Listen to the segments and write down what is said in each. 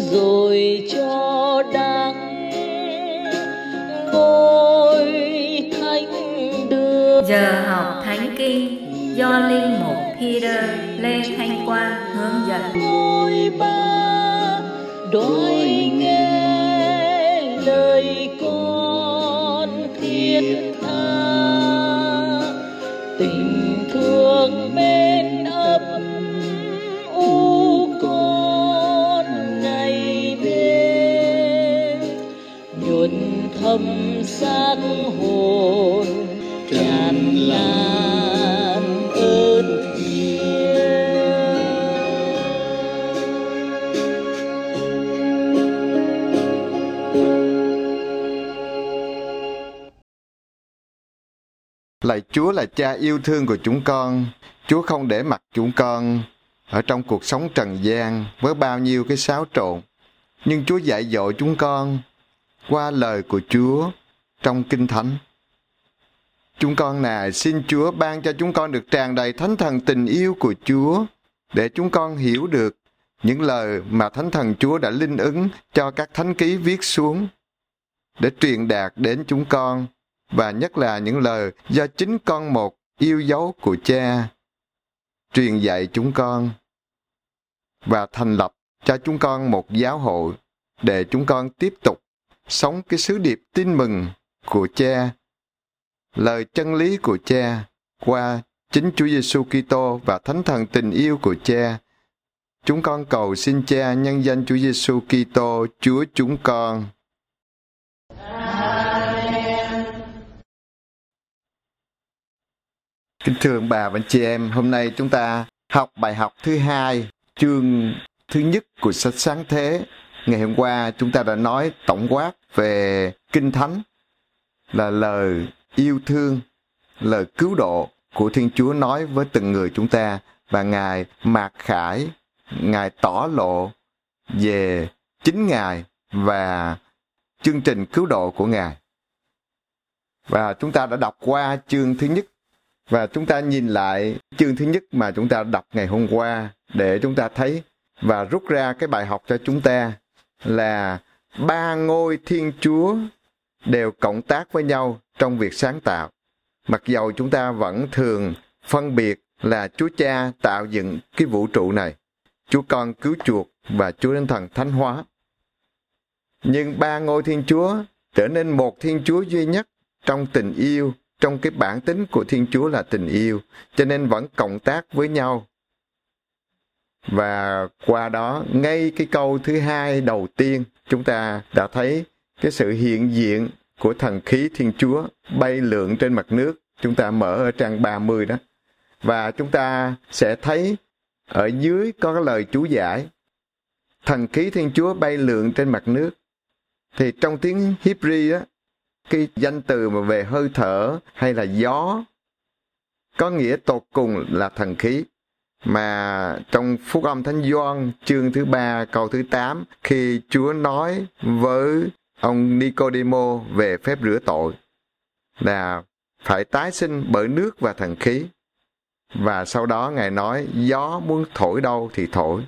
rồi cho đắng ngôi thánh đường. Giờ học Thánh Kinh do Linh Mục Peter Lê Thanh Quang hướng dẫn. Ngôi Ba đói nghe lời con thiết tha, tình thương bên ấp u con ngày đêm, nhuần thâm xác hồn tràn lan ơn thiêng. Lạy Chúa là Cha yêu thương của chúng con. Chúa không để mặc chúng con ở trong cuộc sống trần gian với bao nhiêu cái xáo trộn, nhưng Chúa dạy dỗ chúng con qua lời của Chúa trong Kinh Thánh. Chúng con này xin Chúa ban cho chúng con được tràn đầy Thánh Thần tình yêu của Chúa, để chúng con hiểu được những lời mà Thánh Thần Chúa đã linh ứng cho các thánh ký viết xuống, để truyền đạt đến chúng con, và nhất là những lời do chính con một yêu dấu của Cha truyền dạy chúng con, và thành lập cho chúng con một giáo hội để chúng con tiếp tục sống cái sứ điệp tin mừng của Cha, lời chân lý của Cha qua chính Chúa Giêsu Kitô và Thánh Thần tình yêu của Cha. Chúng con cầu xin Cha nhân danh Chúa Giêsu Kitô, Chúa chúng con. Amen. Kính thưa ông bà và anh chị em, hôm nay chúng ta học bài học thứ 2, chương thứ nhất của sách Sáng Thế. Ngày hôm qua chúng ta đã nói tổng quát về Kinh Thánh là lời yêu thương, lời cứu độ của Thiên Chúa nói với từng người chúng ta, và Ngài mạt khải, Ngài tỏ lộ về chính Ngài và chương trình cứu độ của Ngài. Và chúng ta đã đọc qua chương thứ nhất, và chúng ta nhìn lại chương thứ nhất mà chúng ta đọc ngày hôm qua để chúng ta thấy và rút ra cái bài học cho chúng ta là ba ngôi Thiên Chúa đều cộng tác với nhau trong việc sáng tạo. Mặc dầu chúng ta vẫn thường phân biệt là Chúa Cha tạo dựng cái vũ trụ này, Chúa Con cứu chuộc và Chúa Thánh Thần thánh hóa. Nhưng ba ngôi Thiên Chúa trở nên một Thiên Chúa duy nhất trong tình yêu, trong cái bản tính của Thiên Chúa là tình yêu, cho nên vẫn cộng tác với nhau. Và qua đó, ngay cái câu thứ 2 đầu tiên, chúng ta đã thấy cái sự hiện diện của thần khí Thiên Chúa bay lượn trên mặt nước. Chúng ta mở ở trang 30 đó. Và chúng ta sẽ thấy ở dưới có cái lời chú giải. Thần khí Thiên Chúa bay lượn trên mặt nước. Thì trong tiếng Hebrew á, cái danh từ mà về hơi thở hay là gió có nghĩa tột cùng là thần khí. Mà trong Phúc âm Thánh Gioan chương thứ 3 câu thứ 8, khi Chúa nói với ông Nicodemo về phép rửa tội là phải tái sinh bởi nước và thần khí. Và sau đó Ngài nói gió muốn thổi đâu thì thổi.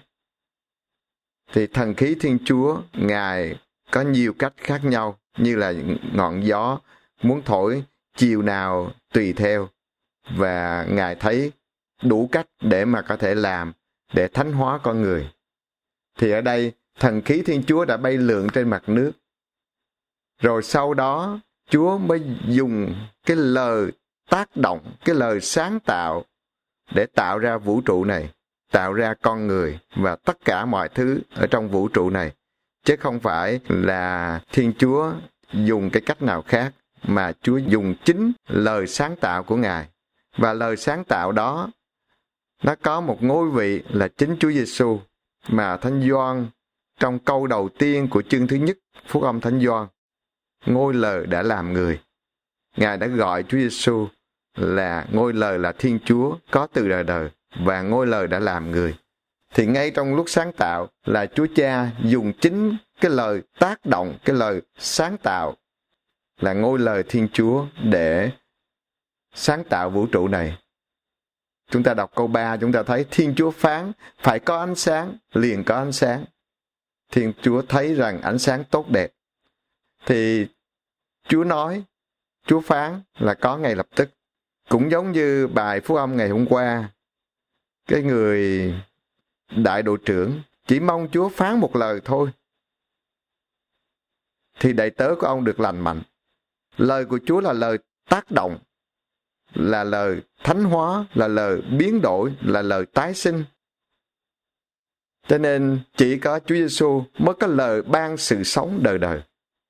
Thì thần khí Thiên Chúa Ngài có nhiều cách khác nhau, như là ngọn gió muốn thổi chiều nào tùy theo, và Ngài thấy đủ cách để mà có thể làm để thánh hóa con người. Thì ở đây thần khí Thiên Chúa đã bay lượn trên mặt nước. Rồi sau đó Chúa mới dùng cái lời tác động, cái lời sáng tạo để tạo ra vũ trụ này, tạo ra con người và tất cả mọi thứ ở trong vũ trụ này. Chứ không phải là Thiên Chúa dùng cái cách nào khác, mà Chúa dùng chính lời sáng tạo của Ngài. Và lời sáng tạo đó nó có một ngôi vị là chính Chúa Giêsu, mà Thánh Gioan trong câu đầu tiên của chương thứ nhất Phúc âm Thánh Gioan, ngôi lời đã làm người. Ngài đã gọi Chúa Giêsu là ngôi lời là Thiên Chúa có từ đời đời, và ngôi lời đã làm người. Thì ngay trong lúc sáng tạo là Chúa Cha dùng chính cái lời tác động, cái lời sáng tạo là ngôi lời Thiên Chúa để sáng tạo vũ trụ này. Chúng ta đọc câu 3, chúng ta thấy Thiên Chúa phán phải có ánh sáng, liền có ánh sáng. Thiên Chúa thấy rằng ánh sáng tốt đẹp, thì Chúa nói, Chúa phán là có ngay lập tức. Cũng giống như bài phúc âm ngày hôm qua, cái người đại đội trưởng chỉ mong Chúa phán một lời thôi, thì đầy tớ của ông được lành mạnh. Lời của Chúa là lời tác động, là lời thánh hóa, là lời biến đổi, là lời tái sinh. Cho nên chỉ có Chúa Giêsu mới có lời ban sự sống đời đời.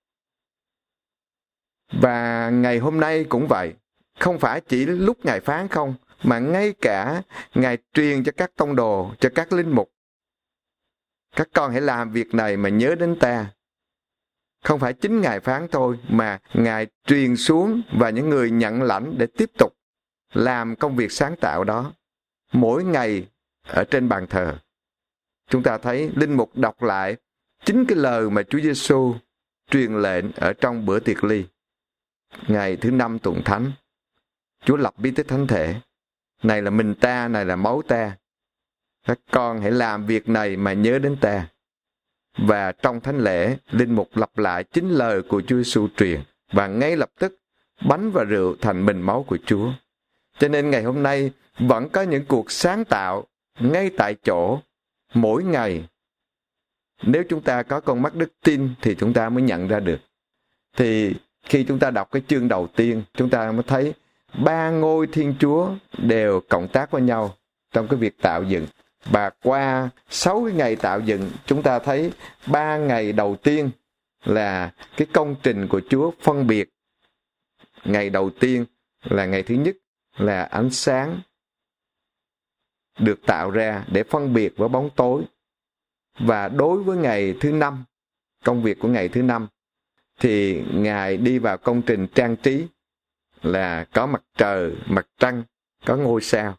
Và ngày hôm nay cũng vậy, không phải chỉ lúc Ngài phán không, mà ngay cả Ngài truyền cho các tông đồ, cho các linh mục. Các con hãy làm việc này mà nhớ đến ta. Không phải chính Ngài phán thôi, mà Ngài truyền xuống và những người nhận lãnh để tiếp tục làm công việc sáng tạo đó. Mỗi ngày ở trên bàn thờ, chúng ta thấy linh mục đọc lại chính cái lời mà Chúa Giêsu truyền lệnh ở trong bữa tiệc ly. Ngày thứ 5 tuần thánh, Chúa lập bí tích thánh thể. Này là mình ta, này là máu ta. Các con hãy làm việc này mà nhớ đến ta. Và trong thánh lễ, linh mục lặp lại chính lời của Chúa Giêsu truyền, và ngay lập tức bánh và rượu thành mình máu của Chúa. Cho nên ngày hôm nay vẫn có những cuộc sáng tạo ngay tại chỗ, mỗi ngày. Nếu chúng ta có con mắt đức tin thì chúng ta mới nhận ra được. Thì khi chúng ta đọc cái chương đầu tiên, chúng ta mới thấy 3 ngôi Thiên Chúa đều cộng tác với nhau trong cái việc tạo dựng. Và qua 6 cái ngày tạo dựng, chúng ta thấy 3 ngày đầu tiên là cái công trình của Chúa phân biệt. Ngày đầu tiên là ngày thứ nhất là ánh sáng được tạo ra để phân biệt với bóng tối. Và đối với ngày thứ 5, công việc của ngày thứ 5, thì Ngài đi vào công trình trang trí là có mặt trời, mặt trăng, có ngôi sao.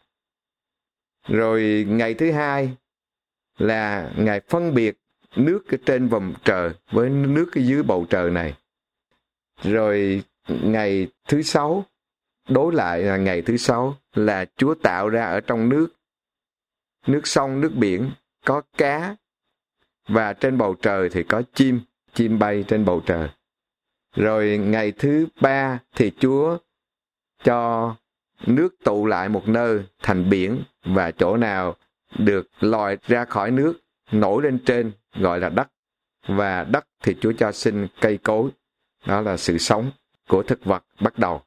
Rồi ngày thứ 2 là Ngài phân biệt nước ở trên vòm trời với nước ở dưới bầu trời này. Rồi ngày thứ 6, đối lại là ngày thứ 6 là Chúa tạo ra ở trong nước sông, nước biển, có cá, và trên bầu trời thì có chim bay trên bầu trời. Rồi ngày thứ 3 thì Chúa cho nước tụ lại một nơi thành biển, và chỗ nào được lòi ra khỏi nước nổi lên trên gọi là đất. Và đất thì Chúa cho sinh cây cối, đó là sự sống của thực vật bắt đầu.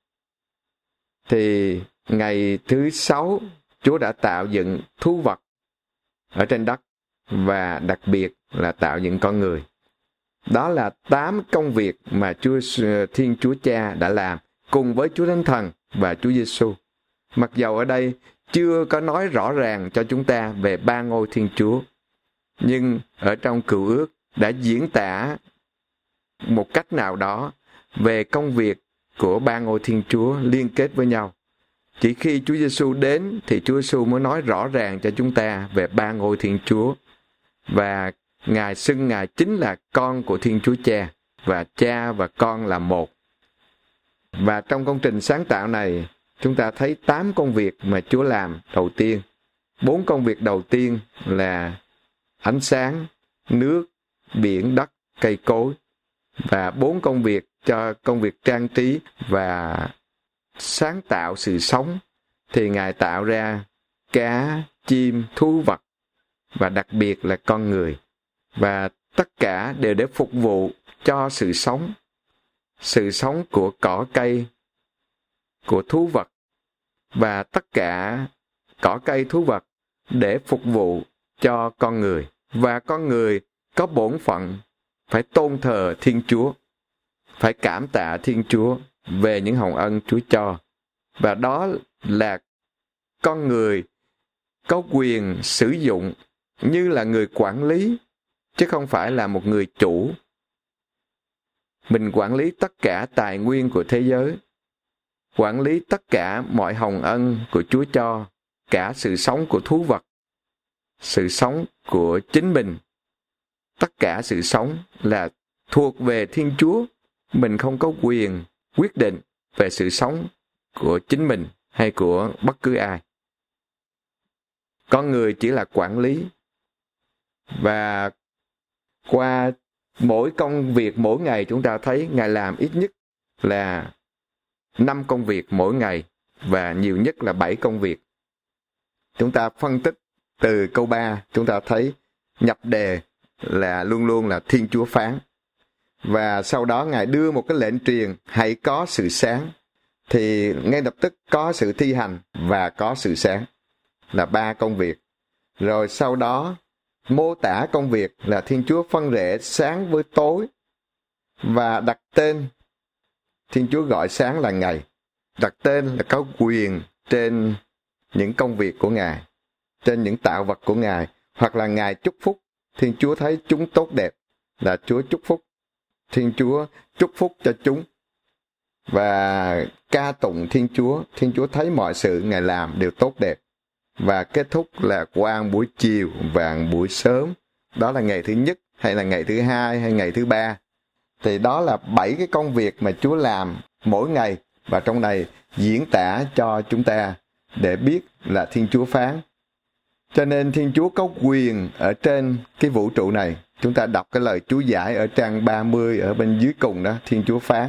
Thì ngày thứ 6 Chúa đã tạo dựng thú vật ở trên đất, và đặc biệt là tạo dựng con người. Đó là 8 công việc mà Thiên Chúa Cha đã làm cùng với Chúa Thánh Thần và Chúa Giêsu. Mặc dầu ở đây chưa có nói rõ ràng cho chúng ta về 3 ngôi Thiên Chúa, nhưng ở trong Cựu Ước đã diễn tả một cách nào đó về công việc của 3 ngôi Thiên Chúa liên kết với nhau. Chỉ khi Chúa Giêsu đến thì Chúa Giêsu mới nói rõ ràng cho chúng ta về 3 ngôi Thiên Chúa. Và Ngài xưng Ngài chính là con của Thiên Chúa Cha, và Cha và con là một. Và trong công trình sáng tạo này, chúng ta thấy 8 công việc mà Chúa làm đầu tiên. 4 công việc đầu tiên là ánh sáng, nước, biển, đất, cây cối. Và 4 công việc cho công việc trang trí và sáng tạo sự sống, thì Ngài tạo ra cá, chim, thú vật, và đặc biệt là con người. Và tất cả đều để phục vụ cho sự sống của cỏ cây, của thú vật, và tất cả cỏ cây thú vật để phục vụ cho con người. Và con người có bổn phận phải tôn thờ Thiên Chúa, phải cảm tạ Thiên Chúa về những hồng ân Chúa cho. Và đó là con người có quyền sử dụng như là người quản lý, chứ không phải là một người chủ. Mình quản lý tất cả tài nguyên của thế giới, quản lý tất cả mọi hồng ân của Chúa cho, cả sự sống của thú vật, sự sống của chính mình. Tất cả sự sống là thuộc về Thiên Chúa. Mình không có quyền quyết định về sự sống của chính mình hay của bất cứ ai. Con người chỉ là quản lý. Và qua mỗi công việc mỗi ngày, chúng ta thấy Ngài làm ít nhất là 5 công việc mỗi ngày và nhiều nhất là 7 công việc. Chúng ta phân tích từ câu 3, chúng ta thấy nhập đề là luôn luôn là Thiên Chúa phán. Và sau đó Ngài đưa một cái lệnh truyền, hãy có sự sáng. Thì ngay lập tức có sự thi hành và có sự sáng, là 3 công việc. Rồi sau đó mô tả công việc là Thiên Chúa phân rẽ sáng với tối và đặt tên. Thiên Chúa gọi sáng là ngày, đặt tên là có quyền trên những công việc của Ngài, trên những tạo vật của Ngài, hoặc là Ngài chúc phúc. Thiên Chúa thấy chúng tốt đẹp là Chúa chúc phúc. Thiên Chúa chúc phúc cho chúng và ca tụng Thiên Chúa. Thiên Chúa thấy mọi sự Ngài làm đều tốt đẹp. Và kết thúc là quang buổi chiều, vàng buổi sớm. Đó là ngày thứ nhất, hay là ngày thứ hai, hay ngày thứ ba. Thì đó là 7 cái công việc mà Chúa làm mỗi ngày. Và trong này diễn tả cho chúng ta để biết là Thiên Chúa phán. Cho nên Thiên Chúa có quyền ở trên cái vũ trụ này. Chúng ta đọc cái lời chú giải ở trang 30 ở bên dưới cùng đó, Thiên Chúa phán.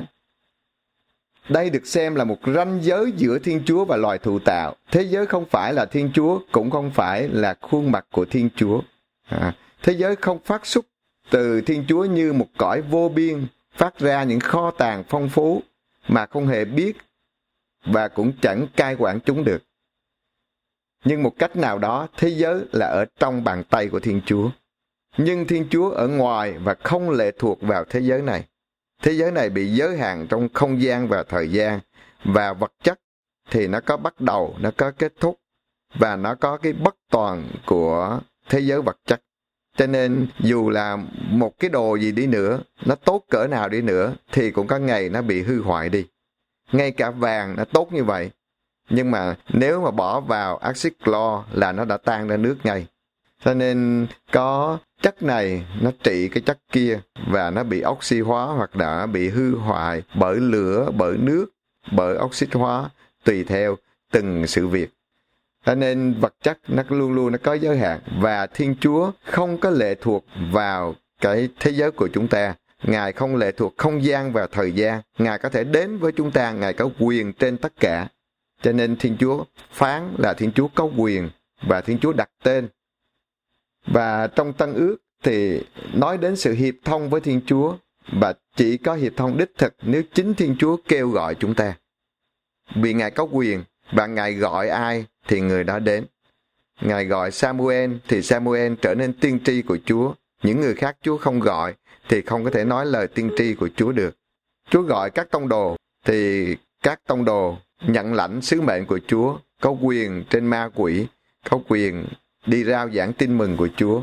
Đây được xem là một ranh giới giữa Thiên Chúa và loài thụ tạo. Thế giới không phải là Thiên Chúa, cũng không phải là khuôn mặt của Thiên Chúa. Thế giới không phát xuất từ Thiên Chúa như một cõi vô biên, phát ra những kho tàng phong phú mà không hề biết và cũng chẳng cai quản chúng được. Nhưng một cách nào đó, thế giới là ở trong bàn tay của Thiên Chúa. Nhưng Thiên Chúa ở ngoài và không lệ thuộc vào thế giới này. Thế giới này bị giới hạn trong không gian và thời gian, và vật chất thì nó có bắt đầu, nó có kết thúc, và nó có cái bất toàn của thế giới vật chất. Cho nên dù là một cái đồ gì đi nữa, nó tốt cỡ nào đi nữa, thì cũng có ngày nó bị hư hoại đi. Ngay cả vàng nó tốt như vậy, nhưng mà nếu mà bỏ vào axit clo là nó đã tan ra nước ngay. Cho nên có chất này nó trị cái chất kia, và nó bị oxy hóa hoặc đã bị hư hoại bởi lửa, bởi nước, bởi oxy hóa, tùy theo từng sự việc. Cho nên vật chất nó luôn luôn nó có giới hạn, và Thiên Chúa không có lệ thuộc vào cái thế giới của chúng ta. Ngài không lệ thuộc không gian và thời gian. Ngài có thể đến với chúng ta, Ngài có quyền trên tất cả. Cho nên Thiên Chúa phán là Thiên Chúa có quyền, và Thiên Chúa đặt tên. Và trong Tân Ước thì nói đến sự hiệp thông với Thiên Chúa, và chỉ có hiệp thông đích thực nếu chính Thiên Chúa kêu gọi chúng ta. Vì Ngài có quyền, và Ngài gọi ai thì người đó đến. Ngài gọi Samuel thì Samuel trở nên tiên tri của Chúa. Những người khác Chúa không gọi thì không có thể nói lời tiên tri của Chúa được. Chúa gọi các tông đồ thì các tông đồ nhận lãnh sứ mệnh của Chúa, có quyền trên ma quỷ, có quyền đi rao giảng tin mừng của Chúa.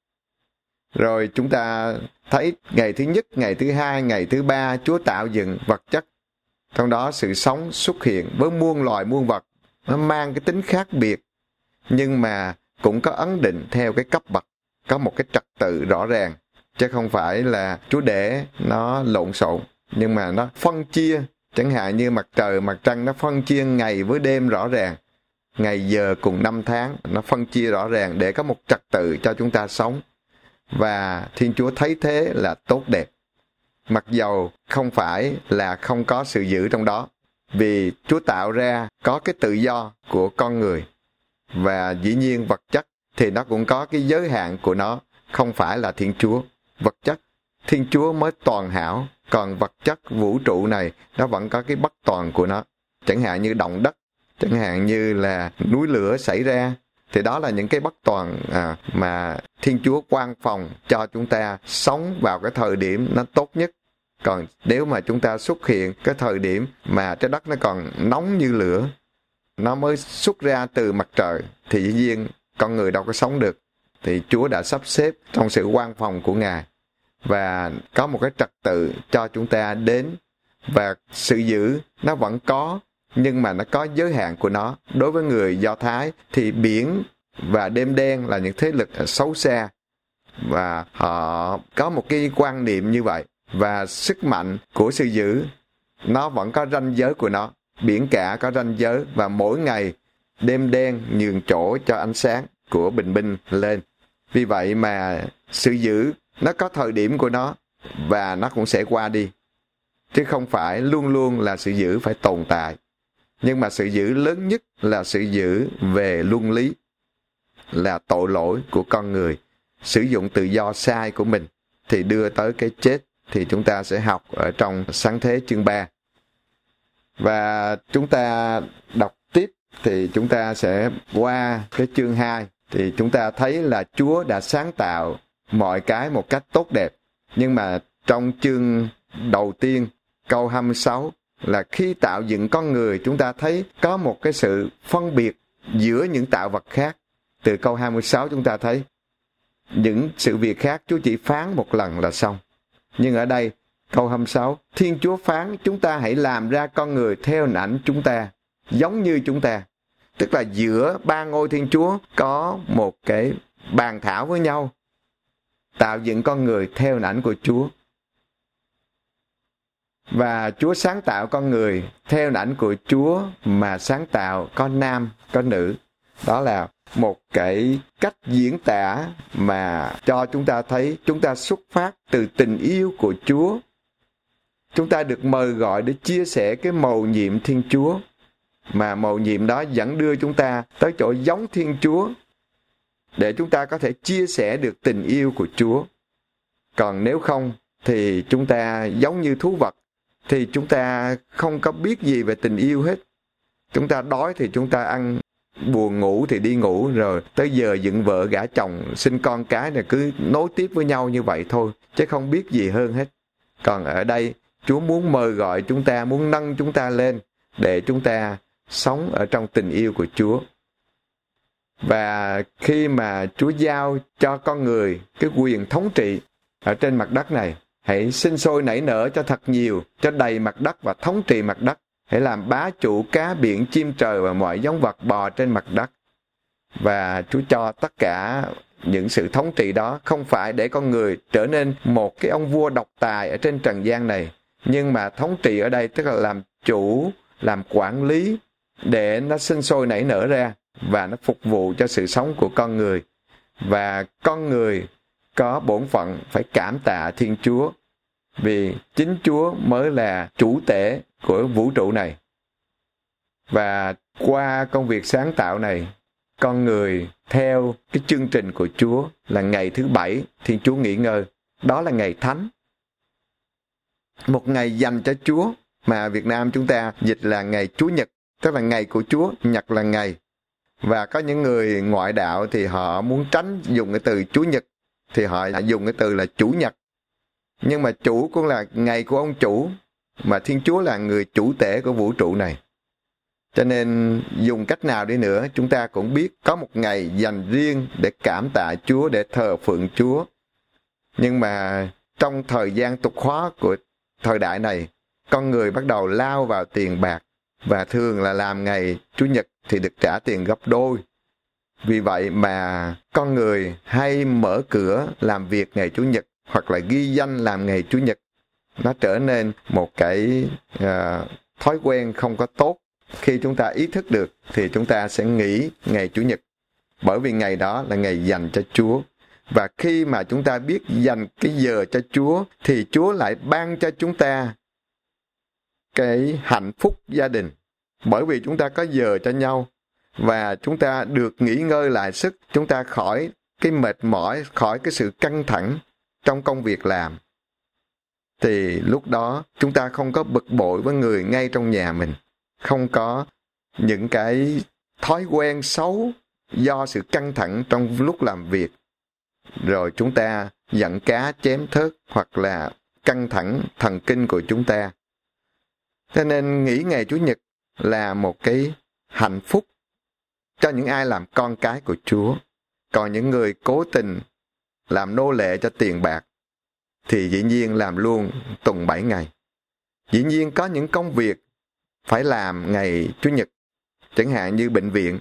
Rồi chúng ta thấy ngày thứ nhất, ngày thứ hai, ngày thứ ba Chúa tạo dựng vật chất. Trong đó sự sống xuất hiện với muôn loài muôn vật. Nó mang cái tính khác biệt, nhưng mà cũng có ấn định theo cái cấp bậc, có một cái trật tự rõ ràng. Chứ không phải là Chúa để nó lộn xộn, nhưng mà nó phân chia. Chẳng hạn như mặt trời, mặt trăng nó phân chia ngày với đêm rõ ràng. Ngày giờ cùng năm tháng, nó phân chia rõ ràng để có một trật tự cho chúng ta sống. Và Thiên Chúa thấy thế là tốt đẹp. Mặc dầu không phải là không có sự giữ trong đó. Vì Chúa tạo ra có cái tự do của con người. Và dĩ nhiên vật chất thì nó cũng có cái giới hạn của nó. Không phải là Thiên Chúa. Vật chất, Thiên Chúa mới toàn hảo. Còn vật chất vũ trụ này nó vẫn có cái bất toàn của nó. Chẳng hạn như động đất, chẳng hạn như là núi lửa xảy ra. Thì đó là những cái bất toàn mà Thiên Chúa quan phòng cho chúng ta sống vào cái thời điểm nó tốt nhất. Còn nếu mà chúng ta xuất hiện cái thời điểm mà trái đất nó còn nóng như lửa, nó mới xuất ra từ mặt trời, thì dĩ nhiên con người đâu có sống được. Thì Chúa đã sắp xếp trong sự quan phòng của Ngài, và có một cái trật tự cho chúng ta đến. Và sự giữ nó vẫn có, nhưng mà nó có giới hạn của nó. Đối với người Do Thái thì biển và đêm đen là những thế lực xấu xa, và họ có một cái quan niệm như vậy. Và sức mạnh của sự giữ nó vẫn có ranh giới của nó. Biển cả có ranh giới, và mỗi ngày đêm đen nhường chỗ cho ánh sáng của bình minh lên. Vì vậy mà sự giữ nó có thời điểm của nó và nó cũng sẽ qua đi. Chứ không phải luôn luôn là sự dữ phải tồn tại. Nhưng mà sự dữ lớn nhất là sự dữ về luân lý, là tội lỗi của con người, sử dụng tự do sai của mình thì đưa tới cái chết. Thì chúng ta sẽ học ở trong Sáng Thế chương 3. Và chúng ta đọc tiếp thì chúng ta sẽ qua cái chương 2. Thì chúng ta thấy là Chúa đã sáng tạo mọi cái một cách tốt đẹp. Nhưng mà trong chương đầu tiên, câu 26, là khi tạo dựng con người, chúng ta thấy có một cái sự phân biệt giữa những tạo vật khác. Từ câu 26 chúng ta thấy những sự việc khác Chúa chỉ phán một lần là xong. Nhưng ở đây, câu 26, Thiên Chúa phán chúng ta hãy làm ra con người theo hình ảnh chúng ta, giống như chúng ta. Tức là giữa ba ngôi Thiên Chúa có một cái bàn thảo với nhau, tạo dựng con người theo hình ảnh của Chúa. Và Chúa sáng tạo con người theo hình ảnh của Chúa mà sáng tạo có nam, có nữ. Đó là một cái cách diễn tả mà cho chúng ta thấy chúng ta xuất phát từ tình yêu của Chúa. Chúng ta được mời gọi để chia sẻ cái mầu nhiệm Thiên Chúa, mà mầu nhiệm đó dẫn đưa chúng ta tới chỗ giống Thiên Chúa, để chúng ta có thể chia sẻ được tình yêu của Chúa. Còn nếu không thì chúng ta giống như thú vật, thì chúng ta không có biết gì về tình yêu hết. Chúng ta đói thì chúng ta ăn, buồn ngủ thì đi ngủ, rồi tới giờ dựng vợ gả chồng, sinh con cái là cứ nối tiếp với nhau như vậy thôi, chứ không biết gì hơn hết. Còn ở đây, Chúa muốn mời gọi chúng ta, muốn nâng chúng ta lên để chúng ta sống ở trong tình yêu của Chúa. Và khi mà Chúa giao cho con người cái quyền thống trị ở trên mặt đất này, hãy sinh sôi nảy nở cho thật nhiều, cho đầy mặt đất và thống trị mặt đất. Hãy làm bá chủ cá biển, chim trời và mọi giống vật bò trên mặt đất. Và Chúa cho tất cả những sự thống trị đó không phải để con người trở nên một cái ông vua độc tài ở trên trần gian này, nhưng mà thống trị ở đây tức là làm chủ, làm quản lý để nó sinh sôi nảy nở ra và nó phục vụ cho sự sống của con người. Và con người có bổn phận phải cảm tạ Thiên Chúa, vì chính Chúa mới là chủ tể của vũ trụ này. Và qua công việc sáng tạo này, con người theo cái chương trình của Chúa là ngày thứ 7 Thiên Chúa nghỉ ngơi. Đó là ngày thánh, một ngày dành cho Chúa, mà Việt Nam chúng ta dịch là ngày Chúa Nhật, tức là ngày của Chúa, Nhật là ngày. Và có những người ngoại đạo thì họ muốn tránh dùng cái từ Chúa Nhật, thì họ dùng cái từ là Chủ Nhật. Nhưng mà chủ cũng là ngày của ông chủ, mà Thiên Chúa là người chủ tể của vũ trụ này. Cho nên dùng cách nào đi nữa, chúng ta cũng biết có một ngày dành riêng để cảm tạ Chúa, để thờ phượng Chúa. Nhưng mà trong thời gian tục hóa của thời đại này, con người bắt đầu lao vào tiền bạc, và thường là làm ngày Chủ nhật thì được trả tiền gấp đôi. Vì vậy mà con người hay mở cửa làm việc ngày Chủ nhật, hoặc là ghi danh làm ngày Chủ nhật. Nó trở nên một cái thói quen không có tốt. Khi chúng ta ý thức được thì chúng ta sẽ nghỉ ngày Chủ nhật, bởi vì ngày đó là ngày dành cho Chúa. Và khi mà chúng ta biết dành cái giờ cho Chúa, thì Chúa lại ban cho chúng ta cái hạnh phúc gia đình. Bởi vì chúng ta có giờ cho nhau, và chúng ta được nghỉ ngơi lại sức, chúng ta khỏi cái mệt mỏi, khỏi cái sự căng thẳng trong công việc làm. Thì lúc đó chúng ta không có bực bội với người ngay trong nhà mình, không có những cái thói quen xấu do sự căng thẳng trong lúc làm việc. Rồi chúng ta giận cá chém thớt, hoặc là căng thẳng thần kinh của chúng ta. Cho nên nghỉ ngày Chủ nhật là một cái hạnh phúc cho những ai làm con cái của Chúa. Còn những người cố tình làm nô lệ cho tiền bạc thì dĩ nhiên làm luôn tuần 7 ngày. Dĩ nhiên có những công việc phải làm ngày Chủ nhật, chẳng hạn như bệnh viện.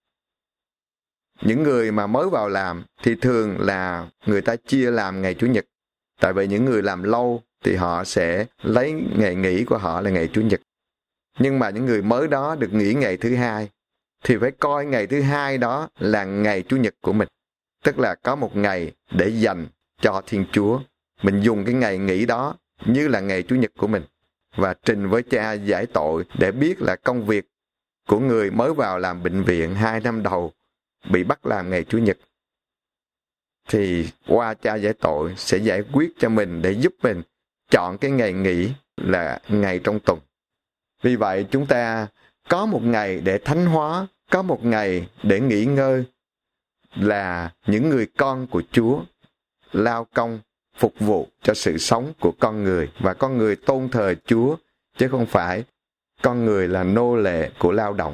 Những người mà mới vào làm thì thường là người ta chia làm ngày Chủ nhật. Tại vì những người làm lâu thì họ sẽ lấy ngày nghỉ của họ là ngày Chủ nhật. Nhưng mà những người mới đó được nghỉ ngày thứ hai, thì phải coi ngày thứ hai đó là ngày Chủ nhật của mình. Tức là có một ngày để dành cho Thiên Chúa. Mình dùng cái ngày nghỉ đó như là ngày Chủ nhật của mình và trình với Cha giải tội để biết là công việc của người mới vào làm bệnh viện 2 năm đầu bị bắt làm ngày Chủ nhật. Thì qua Cha giải tội sẽ giải quyết cho mình để giúp mình chọn cái ngày nghỉ là ngày trong tuần. Vì vậy chúng ta có một ngày để thánh hóa, có một ngày để nghỉ ngơi, là những người con của Chúa, lao công phục vụ cho sự sống của con người, và con người tôn thờ Chúa, chứ không phải con người là nô lệ của lao động.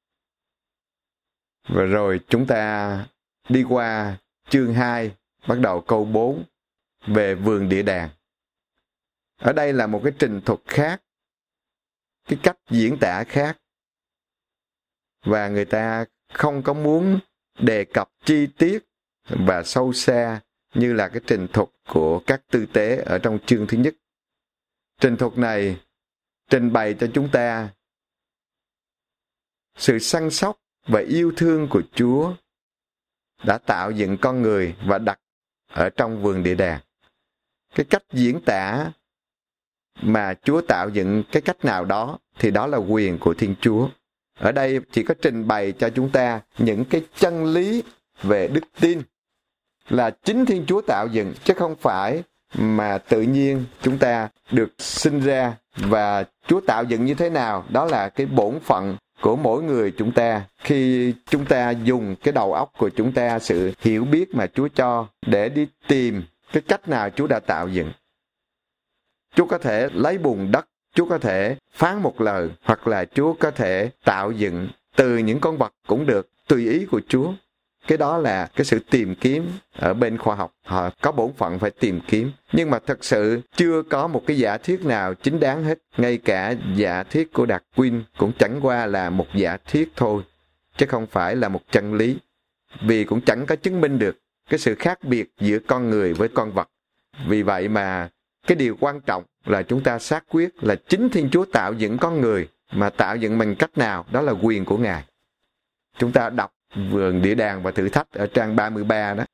Và rồi chúng ta đi qua chương 2, bắt đầu câu 4, về vườn địa đàng. Ở đây là một cái trình thuật khác, cái cách diễn tả khác, và người ta không có muốn đề cập chi tiết và sâu xa như là cái trình thuật của các tư tế ở trong chương thứ nhất. Trình thuật này trình bày cho chúng ta sự săn sóc và yêu thương của Chúa đã tạo dựng con người và đặt ở trong vườn địa đàng. Cái cách diễn tả mà Chúa tạo dựng cái cách nào đó thì đó là quyền của Thiên Chúa. Ở đây chỉ có trình bày cho chúng ta những cái chân lý về đức tin là chính Thiên Chúa tạo dựng, chứ không phải mà tự nhiên chúng ta được sinh ra. Và Chúa tạo dựng như thế nào, đó là cái bổn phận của mỗi người chúng ta, khi chúng ta dùng cái đầu óc của chúng ta, sự hiểu biết mà Chúa cho, để đi tìm cái cách nào Chúa đã tạo dựng. Chúa có thể lấy bùn đất, Chúa có thể phán một lời, hoặc là Chúa có thể tạo dựng từ những con vật cũng được, tùy ý của Chúa. Cái đó là cái sự tìm kiếm ở bên khoa học. Họ có bổn phận phải tìm kiếm. Nhưng mà thật sự chưa có một cái giả thuyết nào chính đáng hết. Ngay cả giả thuyết của Darwin cũng chẳng qua là một giả thuyết thôi, chứ không phải là một chân lý. Vì cũng chẳng có chứng minh được cái sự khác biệt giữa con người với con vật. Vì vậy mà cái điều quan trọng là chúng ta xác quyết là chính Thiên Chúa tạo dựng con người, mà tạo dựng bằng cách nào, đó là quyền của Ngài. Chúng ta đọc vườn địa đàng và thử thách ở trang 33 đó.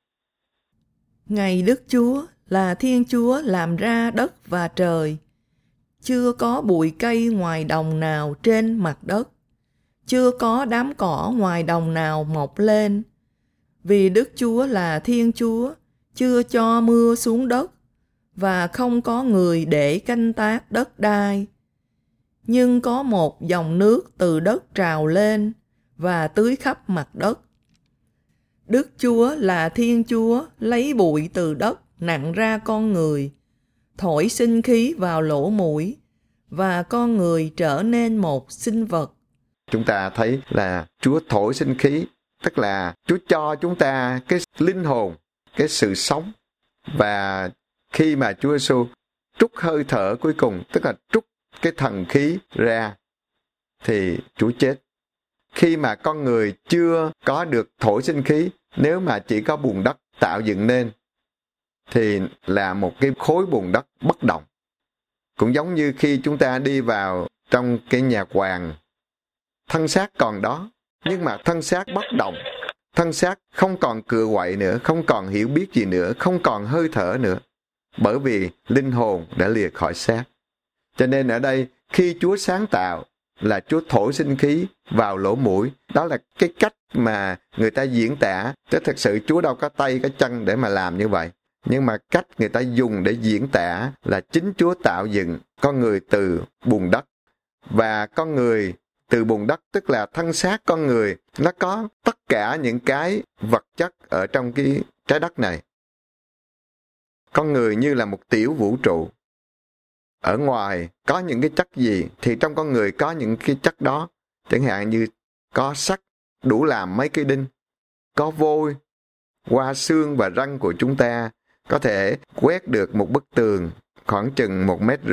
Ngày Đức Chúa là Thiên Chúa làm ra đất và trời. Chưa có bụi cây ngoài đồng nào trên mặt đất. Chưa có đám cỏ ngoài đồng nào mọc lên. Vì Đức Chúa là Thiên Chúa, chưa cho mưa xuống đất, và không có người để canh tác đất đai. Nhưng có một dòng nước từ đất trào lên và tưới khắp mặt đất. Đức Chúa là Thiên Chúa lấy bụi từ đất nặng ra con người, thổi sinh khí vào lỗ mũi, và con người trở nên một sinh vật. Chúng ta thấy là Chúa thổi sinh khí, tức là Chúa cho chúng ta cái linh hồn, cái sự sống. Và khi mà Chúa Giêsu trút hơi thở cuối cùng, tức là trút cái thần khí ra, thì Chúa chết. Khi mà con người chưa có được thổi sinh khí, nếu mà chỉ có bùn đất tạo dựng nên, thì là một cái khối bùn đất bất động. Cũng giống như khi chúng ta đi vào trong cái nhà hoàng, thân xác còn đó, nhưng mà thân xác bất động. Thân xác không còn cựa quậy nữa, không còn hiểu biết gì nữa, không còn hơi thở nữa, bởi vì linh hồn đã lìa khỏi xác. Cho nên ở đây, khi Chúa sáng tạo là Chúa thổi sinh khí vào lỗ mũi. Đó là cái cách mà người ta diễn tả. Chứ thật sự Chúa đâu có tay có chân để mà làm như vậy. Nhưng mà cách người ta dùng để diễn tả là chính Chúa tạo dựng con người từ bùn đất. Và con người từ bùn đất, tức là thân xác con người, nó có tất cả những cái vật chất ở trong cái trái đất này. Con người như là một tiểu vũ trụ. Ở ngoài có những cái chất gì thì trong con người có những cái chất đó. Chẳng hạn như có sắt đủ làm mấy cây đinh, có vôi qua xương và răng của chúng ta có thể quét được một bức tường khoảng chừng 1,5 mét.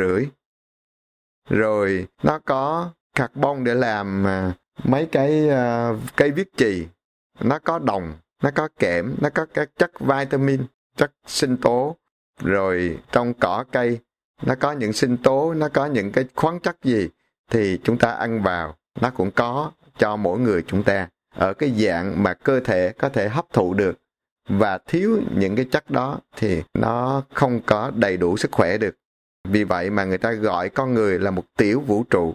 Rồi nó có carbon để làm mấy cái cây viết chì. Nó có đồng, nó có kẽm, nó có các chất vitamin, chất sinh tố. Rồi trong cỏ cây nó có những sinh tố, nó có những cái khoáng chất gì thì chúng ta ăn vào, nó cũng có cho mỗi người chúng ta ở cái dạng mà cơ thể có thể hấp thụ được và thiếu những cái chất đó thì nó không có đầy đủ sức khỏe được. Vì vậy mà người ta gọi con người là một tiểu vũ trụ.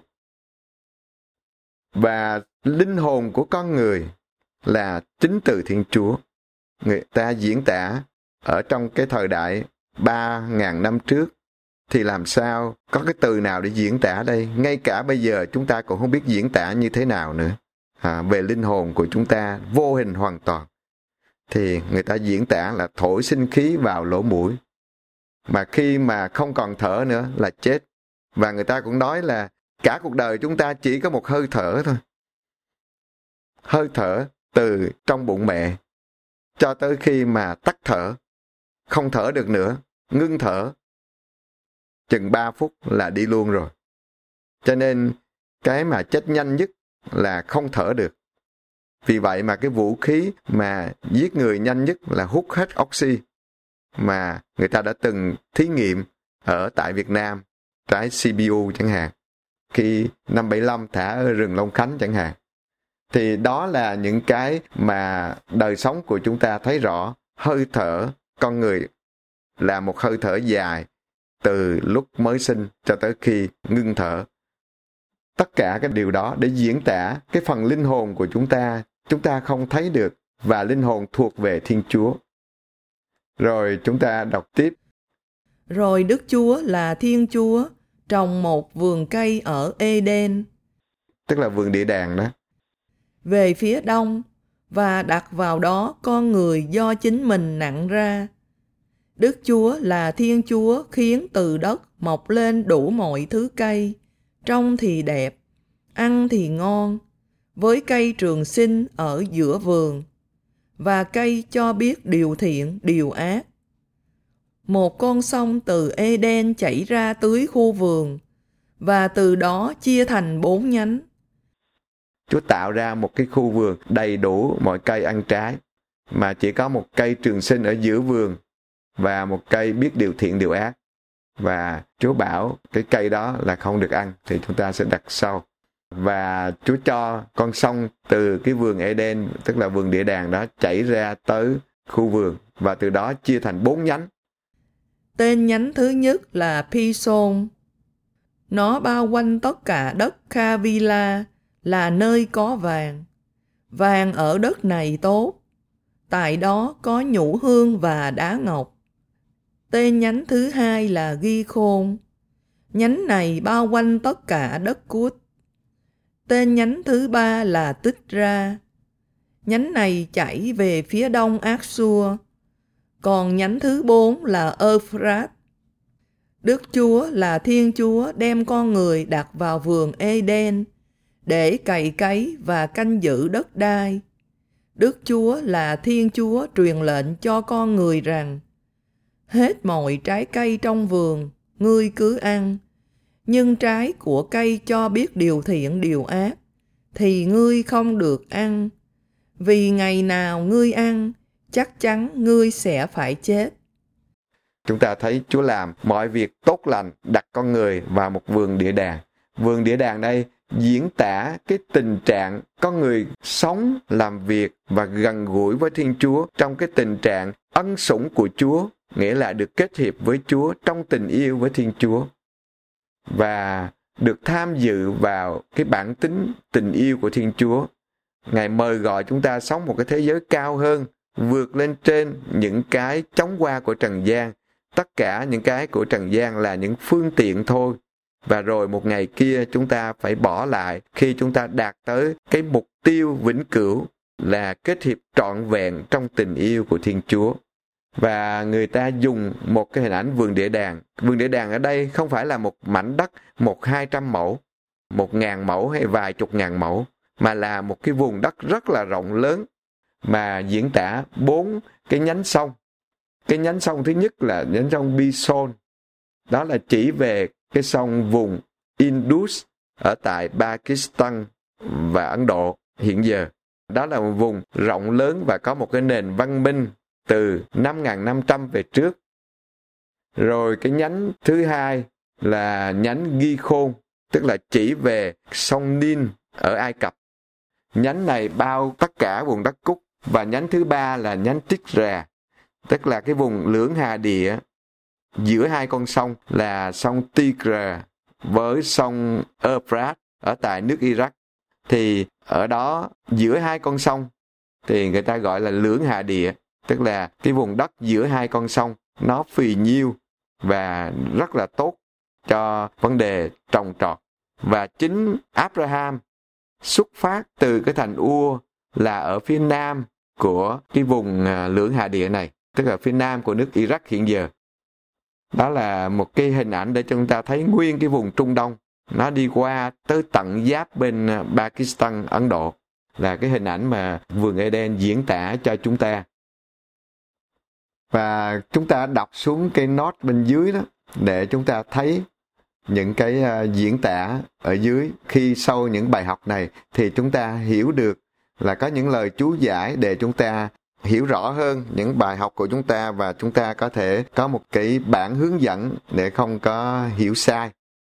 Và linh hồn của con người là chính từ Thiên Chúa. Người ta diễn tả ở trong cái thời đại 3.000 năm trước thì làm sao có cái từ nào để diễn tả đây? Ngay cả bây giờ chúng ta cũng không biết diễn tả như thế nào nữa. Về linh hồn của chúng ta vô hình hoàn toàn. Thì người ta diễn tả là thổi sinh khí vào lỗ mũi. Mà khi mà không còn thở nữa là chết. Và người ta cũng nói là cả cuộc đời chúng ta chỉ có một hơi thở thôi. Hơi thở từ trong bụng mẹ cho tới khi mà tắt thở, không thở được nữa, ngưng thở, chừng 3 phút là đi luôn rồi. Cho nên cái mà chết nhanh nhất là không thở được. Vì vậy mà cái vũ khí mà giết người nhanh nhất là hút hết oxy, mà người ta đã từng thí nghiệm ở tại Việt Nam, trái CPU chẳng hạn, khi năm 75 thả ở rừng Long Khánh chẳng hạn. Thì đó là những cái mà đời sống của chúng ta thấy rõ. Hơi thở con người là một hơi thở dài từ lúc mới sinh cho tới khi ngưng thở. Tất cả cái điều đó để diễn tả cái phần linh hồn của chúng ta không thấy được, và linh hồn thuộc về Thiên Chúa. Rồi chúng ta đọc tiếp. Rồi Đức Chúa là Thiên Chúa trồng một vườn cây ở Eden, Tức là vườn địa đàng đó. về phía đông, và đặt vào đó con người do chính mình nặng ra. Đức Chúa là Thiên Chúa khiến từ đất mọc lên đủ mọi thứ cây, trông thì đẹp, ăn thì ngon, với cây trường sinh ở giữa vườn, và cây cho biết điều thiện, điều ác. Một con sông từ Eden chảy ra tưới khu vườn, và từ đó chia thành 4 nhánh. Chúa tạo ra một cái khu vườn đầy đủ mọi cây ăn trái, mà chỉ có một cây trường sinh ở giữa vườn, và một cây biết điều thiện, điều ác. Và Chúa bảo cái cây đó là không được ăn, thì chúng ta sẽ đặt sau. Và Chúa cho con sông từ cái vườn Eden, tức là vườn địa đàng đó, chảy ra tới khu vườn, và từ đó chia thành 4 nhánh. Tên nhánh thứ nhất là Pison. Nó bao quanh tất cả đất Kavila, là nơi có vàng. Vàng ở đất này tốt, tại đó có nhũ hương và đá ngọc. Tên nhánh thứ hai là Gihon. Nhánh này bao quanh tất cả đất Cút. Tên nhánh thứ ba là Tích Ra. Nhánh này chảy về phía đông Ác-xua. Còn nhánh thứ 4 là Euphrat. Đức Chúa là Thiên Chúa đem con người đặt vào vườn Eden để cày cấy và canh giữ đất đai. Đức Chúa là Thiên Chúa truyền lệnh cho con người rằng: hết mọi trái cây trong vườn, ngươi cứ ăn, nhưng trái của cây cho biết điều thiện, điều ác, thì ngươi không được ăn, vì ngày nào ngươi ăn, chắc chắn ngươi sẽ phải chết. Chúng ta thấy Chúa làm mọi việc tốt lành, đặt con người vào một vườn địa đàng. Vườn địa đàng đây diễn tả cái tình trạng con người sống, làm việc và gần gũi với Thiên Chúa trong cái tình trạng ân sủng của Chúa, nghĩa là được kết hiệp với Chúa trong tình yêu với Thiên Chúa, và được tham dự vào cái bản tính tình yêu của Thiên Chúa. Ngài mời gọi chúng ta sống một cái thế giới cao hơn, vượt lên trên những cái chóng qua của trần gian. Tất cả những cái của trần gian là những phương tiện thôi. Và rồi một ngày kia chúng ta phải bỏ lại khi chúng ta đạt tới cái mục tiêu vĩnh cửu là kết hiệp trọn vẹn trong tình yêu của Thiên Chúa. Và người ta dùng một cái hình ảnh vườn địa đàng. Vườn địa đàng ở đây không phải là một mảnh đất 100-200 mẫu, 1.000 mẫu hay vài chục ngàn mẫu, mà là một cái vùng đất rất là rộng lớn mà diễn tả 4 cái nhánh sông. Cái nhánh sông thứ nhất là nhánh sông Pison. Đó là chỉ về cái sông vùng Indus ở tại Pakistan và Ấn Độ hiện giờ. Đó là một vùng rộng lớn và có một cái nền văn minh từ 5.500 về trước. Rồi cái nhánh thứ hai là nhánh Gihon, tức là chỉ về sông Nin ở Ai Cập. Nhánh này bao tất cả vùng đất Cúc Và nhánh thứ ba là nhánh Tigre, tức là cái vùng lưỡng hà địa giữa hai con sông là sông Tigre với sông Euphrates ở tại nước Iraq. Thì ở đó giữa hai con sông thì người ta gọi là lưỡng hà địa, tức là cái vùng đất giữa hai con sông nó phì nhiêu và rất là tốt cho vấn đề trồng trọt. Và chính Abraham xuất phát từ cái thành Ur là ở phía nam của cái vùng lưỡng hà địa này, tức là phía nam của nước Iraq hiện giờ. Đó là một cái hình ảnh để cho chúng ta thấy nguyên cái vùng Trung Đông, nó đi qua tới tận giáp bên Pakistan, Ấn Độ, là cái hình ảnh mà vườn Eden diễn tả cho chúng ta. Và chúng ta đọc xuống cái note bên dưới đó để chúng ta thấy những cái diễn tả ở dưới. Khi sau những bài học này thì chúng ta hiểu được là có những lời chú giải để chúng ta hiểu rõ hơn những bài học của chúng ta, và chúng ta có thể có một cái bản hướng dẫn để không có hiểu sai.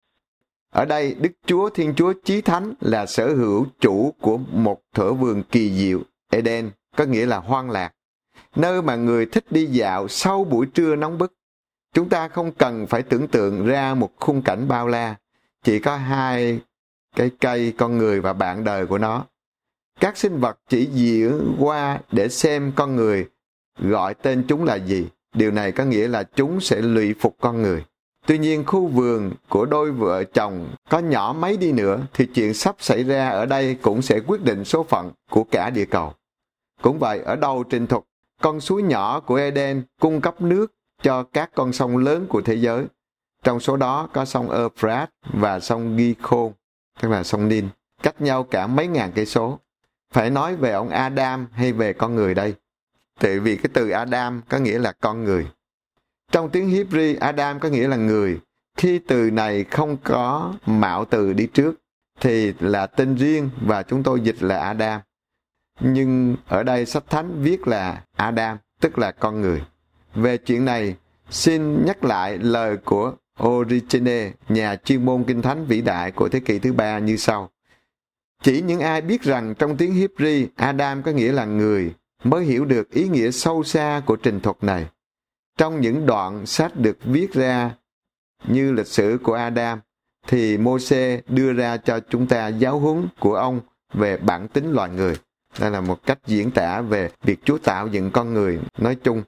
Ở đây Đức Chúa Thiên Chúa Chí Thánh là sở hữu chủ của một thửa vườn kỳ diệu Eden, có nghĩa là hoang lạc, nơi mà người thích đi dạo sau buổi trưa nóng bức. Chúng ta không cần phải tưởng tượng ra một khung cảnh bao la, chỉ có hai cái cây, con người và bạn đời của nó. Các sinh vật chỉ diễn qua để xem con người gọi tên chúng là gì. Điều này có nghĩa là chúng sẽ lụy phục con người. Tuy nhiên, khu vườn của đôi vợ chồng có nhỏ mấy đi nữa thì chuyện sắp xảy ra ở đây cũng sẽ quyết định số phận của cả địa cầu. Cũng vậy, ở đầu trình thuật, con suối nhỏ của Eden cung cấp nước cho các con sông lớn của thế giới. Trong số đó có sông Euphrates và sông Gihon, tức là sông Nin, cách nhau cả mấy ngàn cây số. Phải nói về ông Adam hay về con người đây? Tại vì cái từ Adam có nghĩa là con người. Trong tiếng Hebrew, Adam có nghĩa là người. Khi từ này không có mạo từ đi trước thì là tên riêng và chúng tôi dịch là Adam. Nhưng ở đây sách Thánh viết là Adam, tức là con người. Về chuyện này, xin nhắc lại lời của Origene, nhà chuyên môn kinh thánh vĩ đại của thế kỷ thứ 3 như sau. Chỉ những ai biết rằng trong tiếng Hebrew, Adam có nghĩa là người, mới hiểu được ý nghĩa sâu xa của trình thuật này. Trong những đoạn sách được viết ra như lịch sử của Adam, thì Mô-sê đưa ra cho chúng ta giáo huấn của ông về bản tính loài người. Đây là một cách diễn tả về việc Chúa tạo dựng con người nói chung.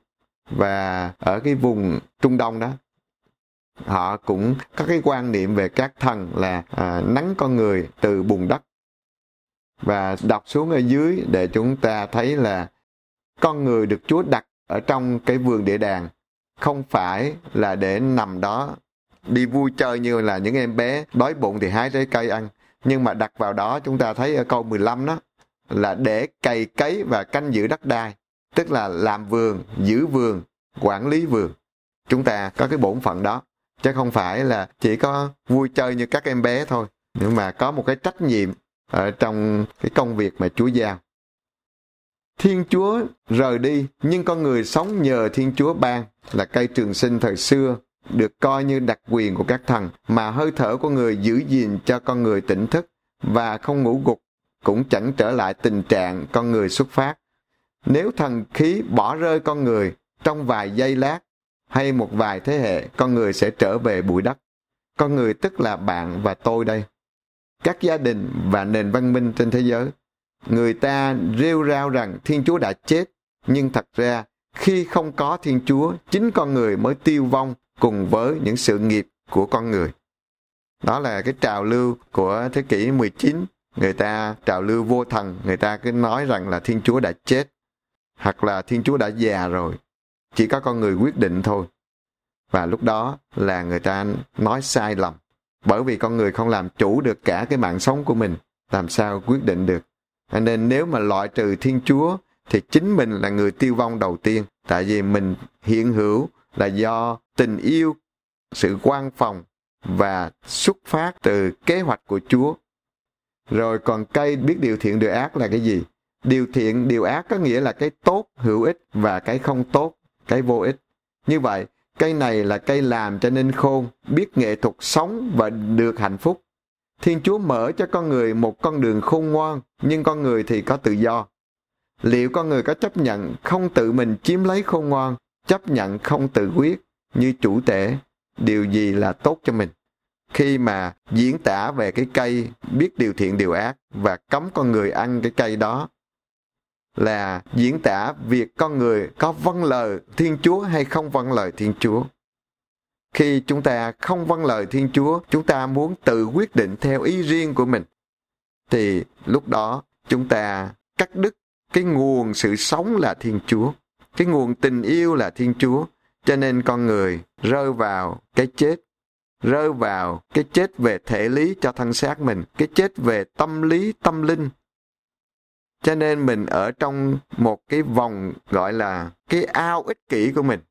Và ở cái vùng Trung Đông đó, họ cũng có cái quan niệm về các thần là nắng con người từ bùn đất. Và đọc xuống ở dưới để chúng ta thấy là con người được Chúa đặt ở trong cái vườn địa đàng, không phải là để nằm đó đi vui chơi như là những em bé đói bụng thì hái trái cây ăn. Nhưng mà đặt vào đó, chúng ta thấy ở câu 15 đó, là để cày cấy và canh giữ đất đai, tức là làm vườn, giữ vườn, quản lý vườn. Chúng ta có cái bổn phận đó, chứ không phải là chỉ có vui chơi như các em bé thôi, nhưng mà có một cái trách nhiệm ở trong cái công việc mà Chúa giao. Thiên Chúa rời đi, nhưng con người sống nhờ Thiên Chúa ban, là cây trường sinh thời xưa, được coi như đặc quyền của các thần, mà hơi thở của người giữ gìn cho con người tỉnh thức và không ngủ gục, cũng chẳng trở lại tình trạng con người xuất phát. Nếu thần khí bỏ rơi con người trong vài giây lát hay một vài thế hệ, con người sẽ trở về bụi đất. Con người tức là bạn và tôi đây. Các gia đình và nền văn minh trên thế giới, người ta rêu rao rằng Thiên Chúa đã chết, nhưng thật ra khi không có Thiên Chúa, chính con người mới tiêu vong cùng với những sự nghiệp của con người. Đó là cái trào lưu của thế kỷ 19. Người ta trào lưu vô thần, người ta cứ nói rằng là Thiên Chúa đã chết, hoặc là Thiên Chúa đã già rồi, chỉ có con người quyết định thôi. Và lúc đó là người ta nói sai lầm, bởi vì con người không làm chủ được cả cái mạng sống của mình, làm sao quyết định được. Nên nếu mà loại trừ Thiên Chúa thì chính mình là người tiêu vong đầu tiên, tại vì mình hiện hữu là do tình yêu, sự quan phòng và xuất phát từ kế hoạch của Chúa. Rồi còn cây biết điều thiện điều ác là cái gì? Điều thiện điều ác có nghĩa là cái tốt hữu ích và cái không tốt, cái vô ích. Như vậy, cây này là cây làm cho nên khôn, biết nghệ thuật sống và được hạnh phúc. Thiên Chúa mở cho con người một con đường khôn ngoan, nhưng con người thì có tự do. Liệu con người có chấp nhận không tự mình chiếm lấy khôn ngoan, chấp nhận không tự quyết như chủ tể điều gì là tốt cho mình? Khi mà diễn tả về cái cây biết điều thiện điều ác và cấm con người ăn cái cây đó, là diễn tả việc con người có vâng lời Thiên Chúa hay không vâng lời Thiên Chúa. Khi chúng ta không vâng lời Thiên Chúa, chúng ta muốn tự quyết định theo ý riêng của mình, thì lúc đó chúng ta cắt đứt cái nguồn sự sống là Thiên Chúa, cái nguồn tình yêu là Thiên Chúa. Cho nên con người rơi vào cái chết, rơi vào cái chết về thể lý cho thân xác mình, cái chết về tâm lý, tâm linh. Cho nên mình ở trong một cái vòng gọi là cái ao ích kỷ của mình.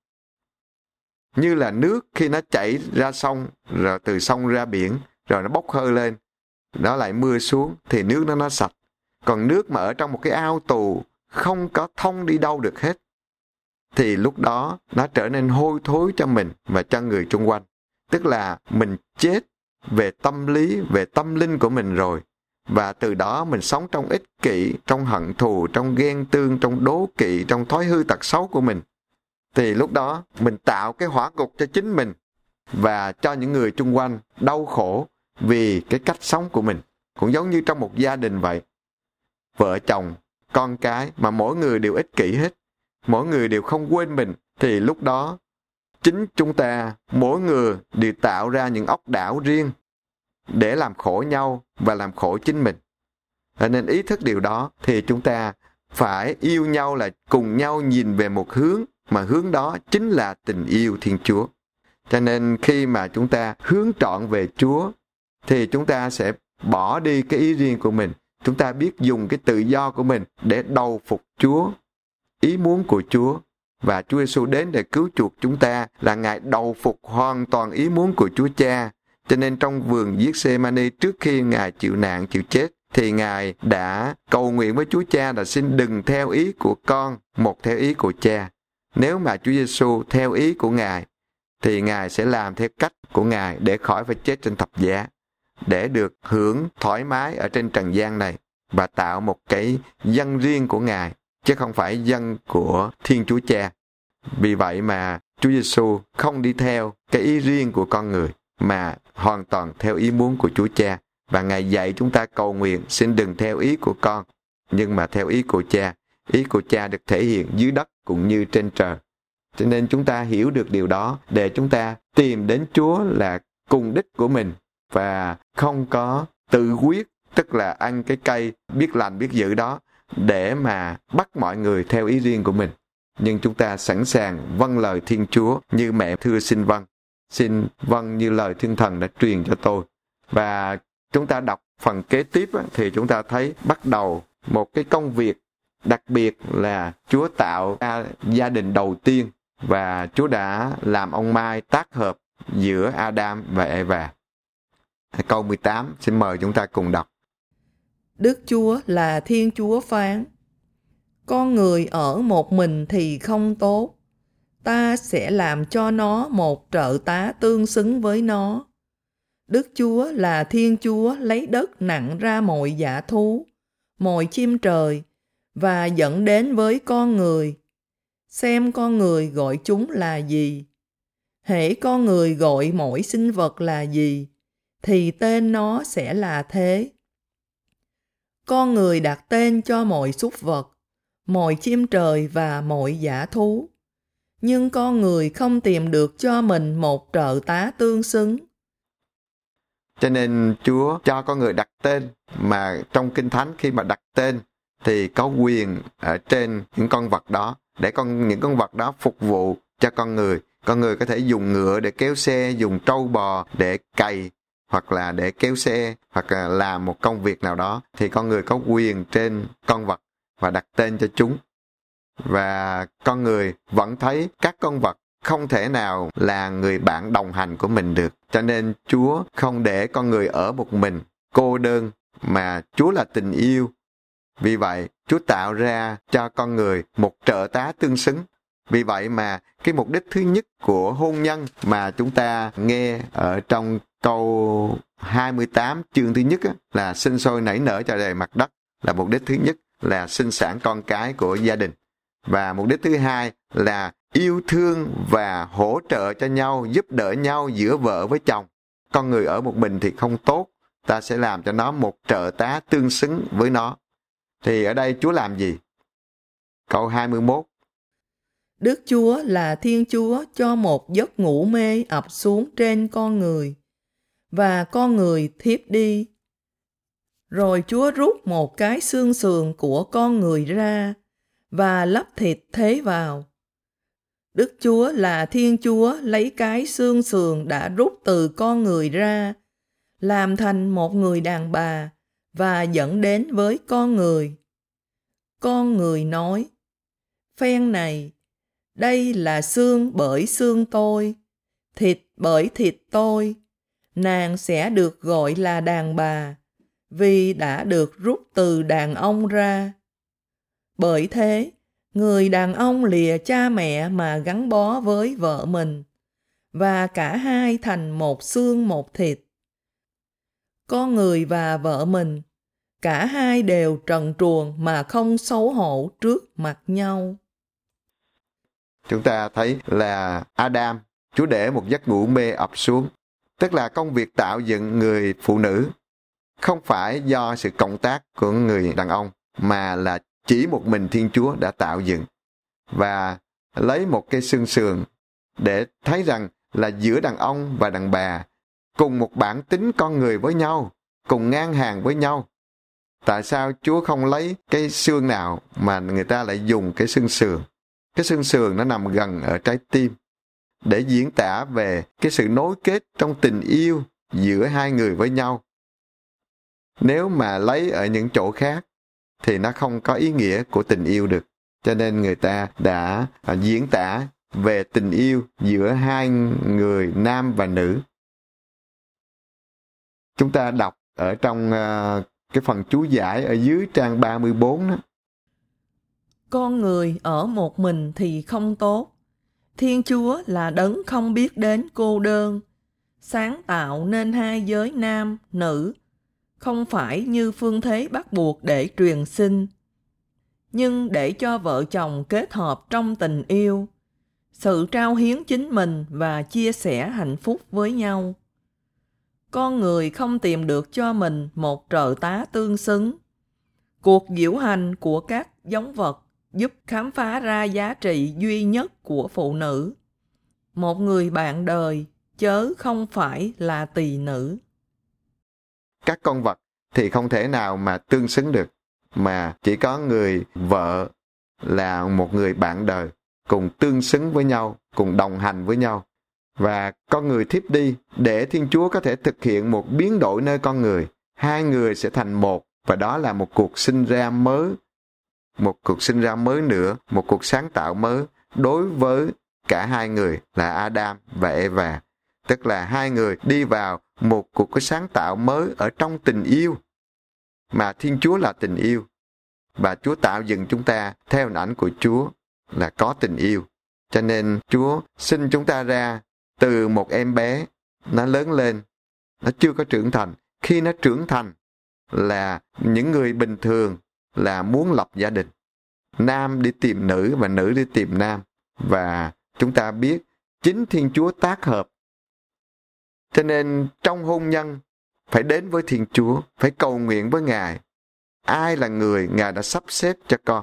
Như là nước khi nó chảy ra sông, rồi từ sông ra biển, rồi nó bốc hơi lên, nó lại mưa xuống, thì nước nó sạch. Còn nước mà ở trong một cái ao tù, không có thông đi đâu được hết, thì lúc đó nó trở nên hôi thối cho mình và cho người xung quanh. Tức là mình chết về tâm lý, về tâm linh của mình rồi. Và từ đó mình sống trong ích kỷ, trong hận thù, trong ghen tương, trong đố kỵ, trong thói hư tật xấu của mình. Thì lúc đó mình tạo cái hỏa ngục cho chính mình và cho những người xung quanh đau khổ vì cái cách sống của mình. Cũng giống như trong một gia đình vậy. Vợ chồng, con cái mà mỗi người đều ích kỷ hết, mỗi người đều không quên mình, thì lúc đó chính chúng ta, mỗi người đều tạo ra những ốc đảo riêng để làm khổ nhau và làm khổ chính mình. Cho nên ý thức điều đó thì chúng ta phải yêu nhau là cùng nhau nhìn về một hướng, mà hướng đó chính là tình yêu Thiên Chúa. Cho nên khi mà chúng ta hướng trọn về Chúa thì chúng ta sẽ bỏ đi cái ý riêng của mình. Chúng ta biết dùng cái tự do của mình để đầu phục Chúa, ý muốn của Chúa. Và Chúa Giêsu đến để cứu chuộc chúng ta là Ngài đầu phục hoàn toàn ý muốn của Chúa Cha. Cho nên trong vườn Giê-xê-ma-ni, trước khi Ngài chịu nạn, chịu chết, thì Ngài đã cầu nguyện với Chúa Cha là xin đừng theo ý của con, một theo ý của Cha. Nếu mà Chúa Giêsu theo ý của Ngài, thì Ngài sẽ làm theo cách của Ngài để khỏi phải chết trên thập giá, để được hưởng thoải mái ở trên trần gian này và tạo một cái dân riêng của Ngài, chứ không phải dân của Thiên Chúa Cha. Vì vậy mà Chúa Giêsu không đi theo cái ý riêng của con người, mà hoàn toàn theo ý muốn của Chúa Cha. Và Ngài dạy chúng ta cầu nguyện xin đừng theo ý của con, nhưng mà theo ý của Cha. Ý của Cha được thể hiện dưới đất cũng như trên trời. Cho nên chúng ta hiểu được điều đó để chúng ta tìm đến Chúa là cùng đích của mình, và không có tự quyết, tức là ăn cái cây biết lành biết dữ đó để mà bắt mọi người theo ý riêng của mình. Nhưng chúng ta sẵn sàng vâng lời Thiên Chúa như mẹ thưa xin vâng. Xin vâng như lời Thiên Thần đã truyền cho tôi. Và chúng ta đọc phần kế tiếp thì chúng ta thấy bắt đầu một cái công việc đặc biệt là Chúa tạo ra gia đình đầu tiên, và Chúa đã làm ông Mai tác hợp giữa Adam và Eva. Câu 18, xin mời chúng ta cùng đọc. Đức Chúa là Thiên Chúa phán: con người ở một mình thì không tốt. Ta sẽ làm cho nó một trợ tá tương xứng với nó. Đức Chúa là Thiên Chúa lấy đất nặng ra mọi dã thú, mọi chim trời, và dẫn đến với con người. Xem con người gọi chúng là gì. Hễ con người gọi mỗi sinh vật là gì, thì tên nó sẽ là thế. Con người đặt tên cho mọi súc vật, mọi chim trời và mọi dã thú. Nhưng con người không tìm được cho mình một trợ tá tương xứng. Cho nên Chúa cho con người đặt tên, mà trong Kinh Thánh khi mà đặt tên thì có quyền ở trên những con vật đó, để những con vật đó phục vụ cho con người. Con người có thể dùng ngựa để kéo xe, dùng trâu bò để cày, hoặc là để kéo xe, hoặc là làm một công việc nào đó, thì con người có quyền trên con vật và đặt tên cho chúng. Và con người vẫn thấy các con vật không thể nào là người bạn đồng hành của mình được. Cho nên Chúa không để con người ở một mình, cô đơn, mà Chúa là tình yêu. Vì vậy, Chúa tạo ra cho con người một trợ tá tương xứng. Vì vậy mà cái mục đích thứ nhất của hôn nhân mà chúng ta nghe ở trong câu 28 chương thứ nhất là sinh sôi nảy nở cho đầy mặt đất, là mục đích thứ nhất. là sinh sản con cái của gia đình. Và mục đích thứ hai là yêu thương và hỗ trợ cho nhau, giúp đỡ nhau giữa vợ với chồng. Con người ở một mình thì không tốt, ta sẽ làm cho nó một trợ tá tương xứng với nó. Thì ở đây Chúa làm gì? Câu 21. Đức Chúa là Thiên Chúa cho một giấc ngủ mê ập xuống trên con người, và con người thiếp đi. Rồi Chúa rút một cái xương sườn của con người ra và lấp thịt thế vào. Đức Chúa là Thiên Chúa lấy cái xương sườn đã rút từ con người ra, làm thành một người đàn bà và dẫn đến với con người. Con người nói: Phen này, đây là xương bởi xương tôi, thịt bởi thịt tôi. Nàng sẽ được gọi là đàn bà, vì đã được rút từ đàn ông ra. Bởi thế, người đàn ông lìa cha mẹ mà gắn bó với vợ mình, và cả hai thành một xương một thịt. Con người và vợ mình, cả hai đều trần truồng mà không xấu hổ trước mặt nhau. Chúng ta thấy là Adam, Chúa để một giấc ngủ mê ập xuống. Tức là công việc tạo dựng người phụ nữ không phải do sự cộng tác của người đàn ông, mà là chỉ một mình Thiên Chúa đã tạo dựng. Và lấy một cái xương sườn để thấy rằng là giữa đàn ông và đàn bà cùng một bản tính con người với nhau, cùng ngang hàng với nhau. Tại sao Chúa không lấy cái xương nào mà người ta lại dùng cái xương sườn? Cái xương sườn nó nằm gần ở trái tim, để diễn tả về cái sự nối kết trong tình yêu giữa hai người với nhau. Nếu mà lấy ở những chỗ khác thì nó không có ý nghĩa của tình yêu được. Cho nên người ta đã diễn tả về tình yêu giữa hai người nam và nữ. Chúng ta đọc ở trong cái phần chú giải ở dưới trang 34 đó. Con người ở một mình thì không tốt. Thiên Chúa là đấng không biết đến cô đơn, sáng tạo nên hai giới nam, nữ, không phải như phương thế bắt buộc để truyền sinh, nhưng để cho vợ chồng kết hợp trong tình yêu, sự trao hiến chính mình và chia sẻ hạnh phúc với nhau. Con người không tìm được cho mình một trợ tá tương xứng. Cuộc diễu hành của các giống vật giúp khám phá ra giá trị duy nhất của phụ nữ, một người bạn đời, chớ không phải là tỳ nữ. Các con vật thì không thể nào mà tương xứng được, mà chỉ có người vợ là một người bạn đời, cùng tương xứng với nhau, cùng đồng hành với nhau. Và con người thiếp đi để Thiên Chúa có thể thực hiện một biến đổi nơi con người. Hai người sẽ thành một, và đó là một cuộc sinh ra mới. Một cuộc sinh ra mới nữa, một cuộc sáng tạo mới đối với cả hai người là Adam và Eva. Tức là hai người đi vào một cuộc sáng tạo mới ở trong tình yêu. Mà Thiên Chúa là tình yêu. Và Chúa tạo dựng chúng ta theo hình ảnh của Chúa là có tình yêu. Cho nên Chúa sinh chúng ta ra từ một em bé, nó lớn lên, nó chưa có trưởng thành. Khi nó trưởng thành là những người bình thường là muốn lập gia đình. Nam đi tìm nữ và nữ đi tìm nam. Và chúng ta biết chính Thiên Chúa tác hợp. Cho nên trong hôn nhân phải đến với Thiên Chúa, phải cầu nguyện với Ngài. Ai là người Ngài đã sắp xếp cho con.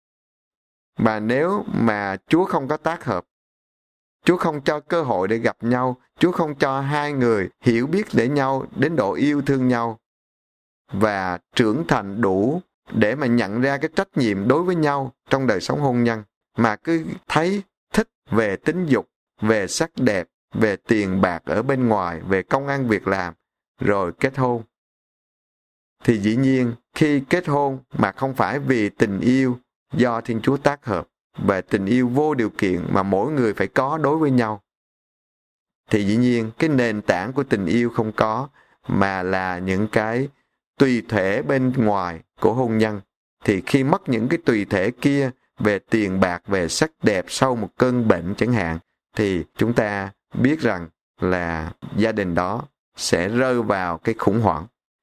Mà nếu mà Chúa không có tác hợp, Chúa không cho cơ hội để gặp nhau, Chúa không cho hai người hiểu biết để nhau đến độ yêu thương nhau và trưởng thành đủ để mà nhận ra cái trách nhiệm đối với nhau trong đời sống hôn nhân, mà cứ thấy thích về tính dục, về sắc đẹp, về tiền bạc ở bên ngoài, về công ăn việc làm, rồi kết hôn. Thì dĩ nhiên khi kết hôn mà không phải vì tình yêu do Thiên Chúa tác hợp, về tình yêu vô điều kiện mà mỗi người phải có đối với nhau, thì dĩ nhiên cái nền tảng của tình yêu không có, mà là những cái tùy thể bên ngoài của hôn nhân. Thì khi mất những cái tùy thể kia về tiền bạc, về sắc đẹp sau một cơn bệnh chẳng hạn, thì chúng ta biết rằng là gia đình đó sẽ rơi vào cái khủng hoảng.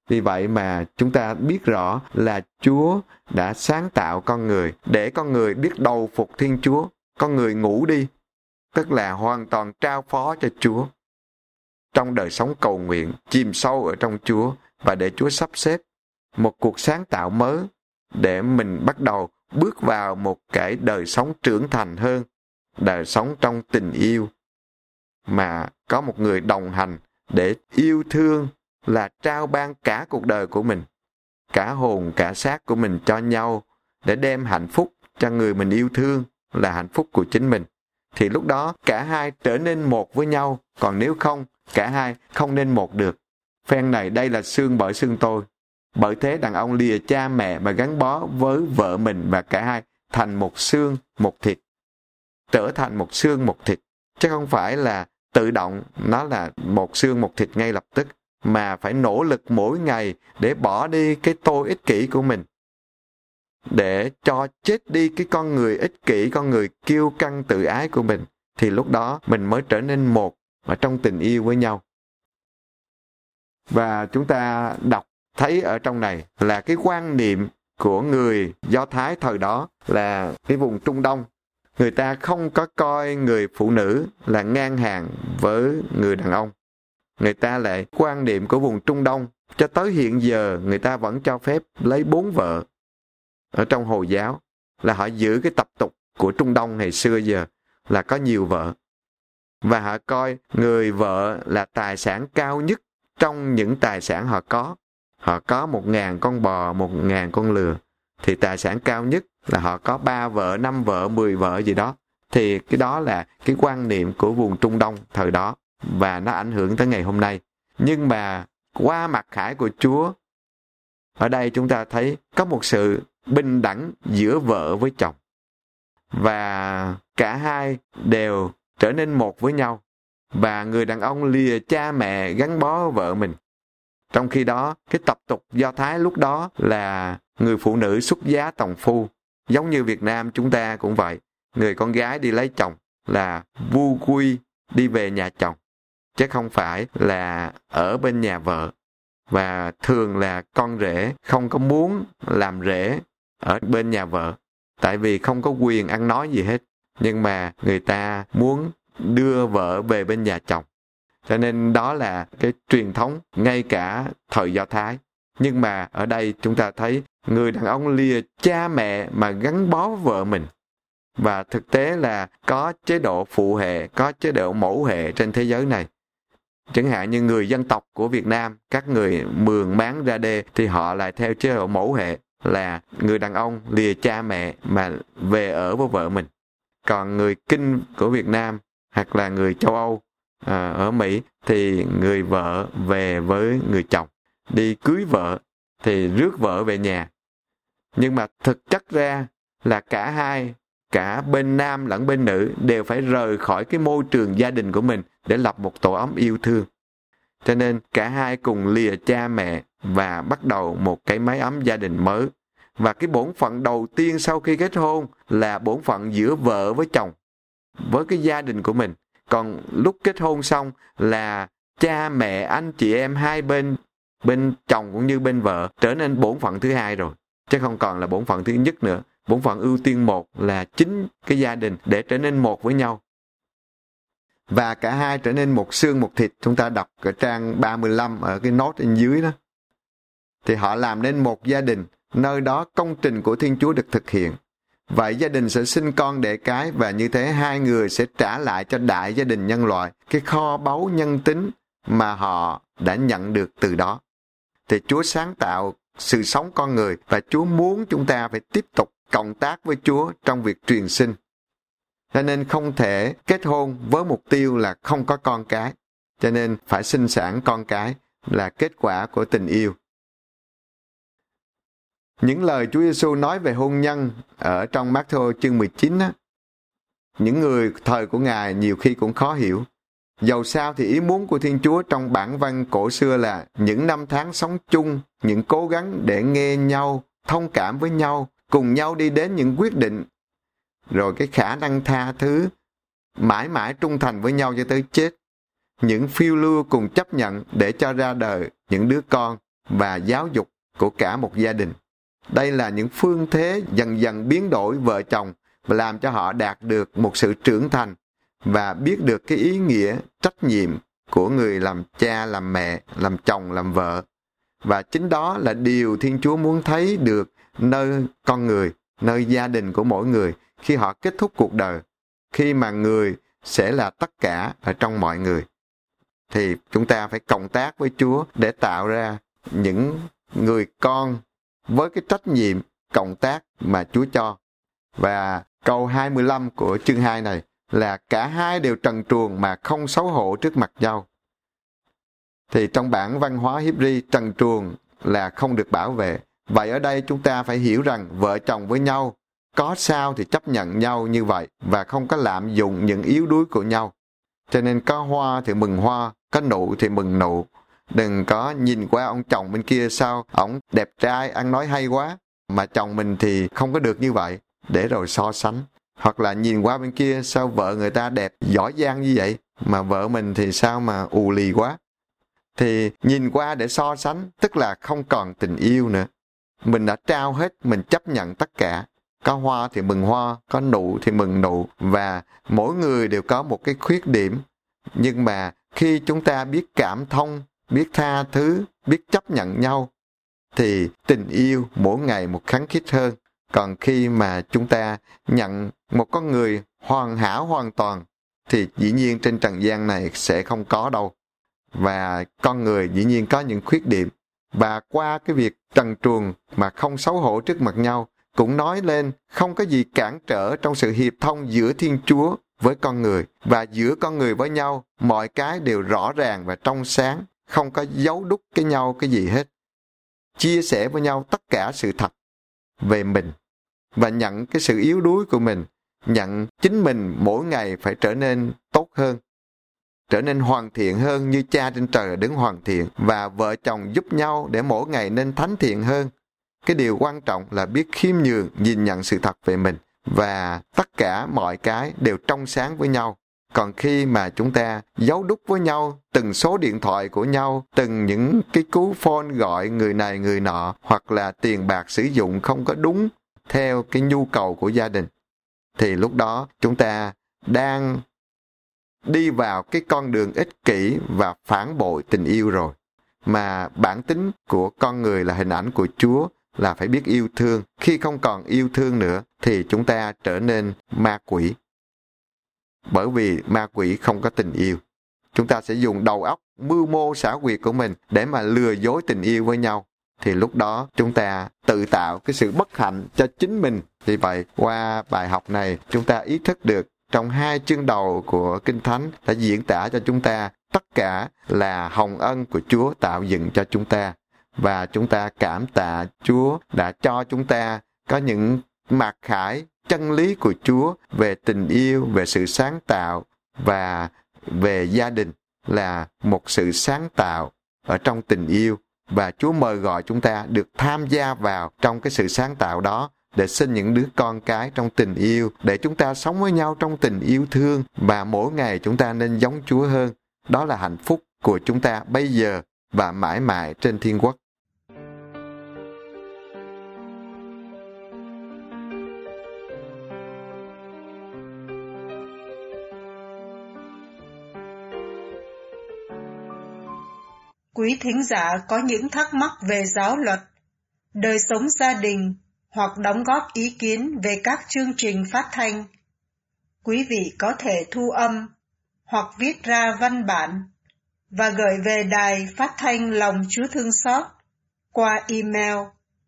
Vì vậy mà chúng ta biết rõ là Chúa đã sáng tạo con người để con người biết đầu phục Thiên Chúa. Con người ngủ đi, tức là hoàn toàn trao phó cho Chúa. Trong đời sống cầu nguyện, chìm sâu ở trong Chúa và để Chúa sắp xếp một cuộc sáng tạo mới để mình bắt đầu bước vào một cái đời sống trưởng thành hơn, đời sống trong tình yêu, mà có một người đồng hành để yêu thương là trao ban cả cuộc đời của mình, cả hồn, cả xác của mình cho nhau để đem hạnh phúc cho người mình yêu thương là hạnh phúc của chính mình. Thì lúc đó cả hai trở nên một với nhau, còn nếu không, cả hai không nên một được. Phen này đây là xương bởi xương tôi. Bởi thế đàn ông lìa cha mẹ và gắn bó với vợ mình và cả hai thành một xương, một thịt. Trở thành một xương, một thịt. Chứ không phải là tự động nó là một xương, một thịt ngay lập tức, mà phải nỗ lực mỗi ngày để bỏ đi cái tôi ích kỷ của mình. Để cho chết đi cái con người ích kỷ, con người kiêu căng tự ái của mình. Thì lúc đó mình mới trở nên một ở trong tình yêu với nhau. Và chúng ta đọc thấy ở trong này là cái quan niệm của người Do Thái thời đó là cái vùng Trung Đông. Người ta không có coi người phụ nữ là ngang hàng với người đàn ông. Người ta lại quan niệm của vùng Trung Đông cho tới hiện giờ người ta vẫn cho phép lấy 4 vợ. Ở trong Hồi giáo là họ giữ cái tập tục của Trung Đông ngày xưa giờ là có nhiều vợ. Và họ coi người vợ là tài sản cao nhất trong những tài sản họ có. Họ có 1.000 con bò, 1.000 con lừa. Thì tài sản cao nhất là họ có 3 vợ, 5 vợ, 10 vợ gì đó. Thì cái đó là cái quan niệm của vùng Trung Đông thời đó. Và nó ảnh hưởng tới ngày hôm nay. Nhưng mà qua mặt khải của Chúa, ở đây chúng ta thấy có một sự bình đẳng giữa vợ với chồng. Và cả hai đều trở nên một với nhau. Và người đàn ông lìa cha mẹ gắn bó vợ mình. Trong khi đó, cái tập tục Do Thái lúc đó là người phụ nữ xuất giá tòng phu. Giống như Việt Nam chúng ta cũng vậy. Người con gái đi lấy chồng là vu quy đi về nhà chồng, chứ không phải là ở bên nhà vợ. Và thường là con rể không có muốn làm rể ở bên nhà vợ, tại vì không có quyền ăn nói gì hết. Nhưng mà người ta muốn đưa vợ về bên nhà chồng. Cho nên đó là cái truyền thống ngay cả thời Do Thái. Nhưng mà ở đây chúng ta thấy người đàn ông lìa cha mẹ mà gắn bó vợ mình. Và thực tế là có chế độ phụ hệ, có chế độ mẫu hệ trên thế giới này. Chẳng hạn như người dân tộc của Việt Nam, các người Mường, Mán, Ra Đê thì họ lại theo chế độ mẫu hệ là người đàn ông lìa cha mẹ mà về ở với vợ mình. Còn người Kinh của Việt Nam hoặc là người châu Âu ở Mỹ thì người vợ về với người chồng, đi cưới vợ thì rước vợ về nhà. Nhưng mà thực chất ra là cả hai, cả bên nam lẫn bên nữ đều phải rời khỏi cái môi trường gia đình của mình để lập một tổ ấm yêu thương. Cho nên cả hai cùng lìa cha mẹ và bắt đầu một cái mái ấm gia đình mới. Và cái bổn phận đầu tiên sau khi kết hôn là bổn phận giữa vợ với chồng, với cái gia đình của mình. Còn lúc kết hôn xong là cha mẹ, anh chị em hai bên, bên chồng cũng như bên vợ trở nên bổn phận thứ hai rồi, chứ không còn là bổn phận thứ nhất nữa. Bổn phận ưu tiên một là chính cái gia đình để trở nên một với nhau. Và cả hai trở nên một xương một thịt. Chúng ta đọc ở trang 35 ở cái nốt bên dưới đó. Thì họ làm nên một gia đình, nơi đó công trình của Thiên Chúa được thực hiện. Vậy gia đình sẽ sinh con đẻ cái, và như thế hai người sẽ trả lại cho đại gia đình nhân loại cái kho báu nhân tính mà họ đã nhận được từ đó. Thì Chúa sáng tạo sự sống con người, và Chúa muốn chúng ta phải tiếp tục cộng tác với Chúa trong việc truyền sinh. Cho nên không thể kết hôn với mục tiêu là không có con cái. Cho nên phải sinh sản con cái là kết quả của tình yêu. Những lời Chúa Giêsu nói về hôn nhân ở trong Mác-thơ chương 19 á, những người thời của Ngài nhiều khi cũng khó hiểu. Dầu sao thì ý muốn của Thiên Chúa trong bản văn cổ xưa là những năm tháng sống chung, những cố gắng để nghe nhau, thông cảm với nhau, cùng nhau đi đến những quyết định, rồi cái khả năng tha thứ, mãi mãi trung thành với nhau cho tới chết. Những phiêu lưu cùng chấp nhận để cho ra đời những đứa con và giáo dục của cả một gia đình. Đây là những phương thế dần dần biến đổi vợ chồng và làm cho họ đạt được một sự trưởng thành và biết được cái ý nghĩa trách nhiệm của người làm cha, làm mẹ, làm chồng, làm vợ. Và chính đó là điều Thiên Chúa muốn thấy được nơi con người, nơi gia đình của mỗi người khi họ kết thúc cuộc đời, khi mà người sẽ là tất cả ở trong mọi người. Thì chúng ta phải cộng tác với Chúa để tạo ra những người con với cái trách nhiệm cộng tác mà Chúa cho. Và câu 25 của chương 2 này là cả hai đều trần truồng mà không xấu hổ trước mặt nhau. Thì trong bản văn hóa Hebrew, trần truồng là không được bảo vệ. Vậy ở đây chúng ta phải hiểu rằng vợ chồng với nhau có sao thì chấp nhận nhau như vậy và không có lạm dụng những yếu đuối của nhau. Cho nên có hoa thì mừng hoa, có nụ thì mừng nụ. Đừng có nhìn qua ông chồng bên kia sao ổng đẹp trai, ăn nói hay quá, mà chồng mình thì không có được như vậy, để rồi so sánh. Hoặc là nhìn qua bên kia sao vợ người ta đẹp, giỏi giang như vậy, mà vợ mình thì sao mà ù lì quá. Thì nhìn qua để so sánh, tức là không còn tình yêu nữa. Mình đã trao hết, mình chấp nhận tất cả. Có hoa thì mừng hoa, có nụ thì mừng nụ. Và mỗi người đều có một cái khuyết điểm. Nhưng mà khi chúng ta biết cảm thông, biết tha thứ, biết chấp nhận nhau, thì tình yêu mỗi ngày một khăng khít hơn. Còn khi mà chúng ta nhận một con người hoàn hảo hoàn toàn, thì dĩ nhiên trên trần gian này sẽ không có đâu. Và con người dĩ nhiên có những khuyết điểm. Và qua cái việc trần truồng mà không xấu hổ trước mặt nhau, cũng nói lên không có gì cản trở trong sự hiệp thông giữa Thiên Chúa với con người. Và giữa con người với nhau, mọi cái đều rõ ràng và trong sáng, không có giấu đúc cái nhau cái gì hết. Chia sẻ với nhau tất cả sự thật về mình và nhận cái sự yếu đuối của mình, nhận chính mình mỗi ngày phải trở nên tốt hơn, trở nên hoàn thiện hơn như Cha trên trời đứng hoàn thiện, và vợ chồng giúp nhau để mỗi ngày nên thánh thiện hơn. Cái điều quan trọng là biết khiêm nhường, nhìn nhận sự thật về mình, và tất cả mọi cái đều trong sáng với nhau. Còn khi mà chúng ta giấu đúc với nhau từng số điện thoại của nhau, từng những cái cú phone gọi người này người nọ, hoặc là tiền bạc sử dụng không có đúng theo cái nhu cầu của gia đình, thì lúc đó chúng ta đang đi vào cái con đường ích kỷ và phản bội tình yêu rồi. Mà bản tính của con người là hình ảnh của Chúa, là phải biết yêu thương. Khi không còn yêu thương nữa thì chúng ta trở nên ma quỷ. Bởi vì ma quỷ không có tình yêu. Chúng ta sẽ dùng đầu óc, mưu mô xảo quyệt của mình để mà lừa dối tình yêu với nhau. Thì lúc đó chúng ta tự tạo cái sự bất hạnh cho chính mình. Vì vậy, qua bài học này, chúng ta ý thức được trong 2 chương đầu của Kinh Thánh đã diễn tả cho chúng ta tất cả là hồng ân của Chúa tạo dựng cho chúng ta. Và chúng ta cảm tạ Chúa đã cho chúng ta có những mặc khải chân lý của Chúa về tình yêu, về sự sáng tạo và về gia đình, là một sự sáng tạo ở trong tình yêu. Và Chúa mời gọi chúng ta được tham gia vào trong cái sự sáng tạo đó để sinh những đứa con cái trong tình yêu, để chúng ta sống với nhau trong tình yêu thương, và mỗi ngày chúng ta nên giống Chúa hơn. Đó là hạnh phúc của chúng ta bây giờ và mãi mãi trên thiên quốc. Quý thính giả có những thắc mắc về giáo luật, đời sống gia đình hoặc đóng góp ý kiến về các chương trình phát thanh, quý vị có thể thu âm hoặc viết ra văn bản và gửi về Đài Phát thanh Lòng Chúa Thương Xót qua email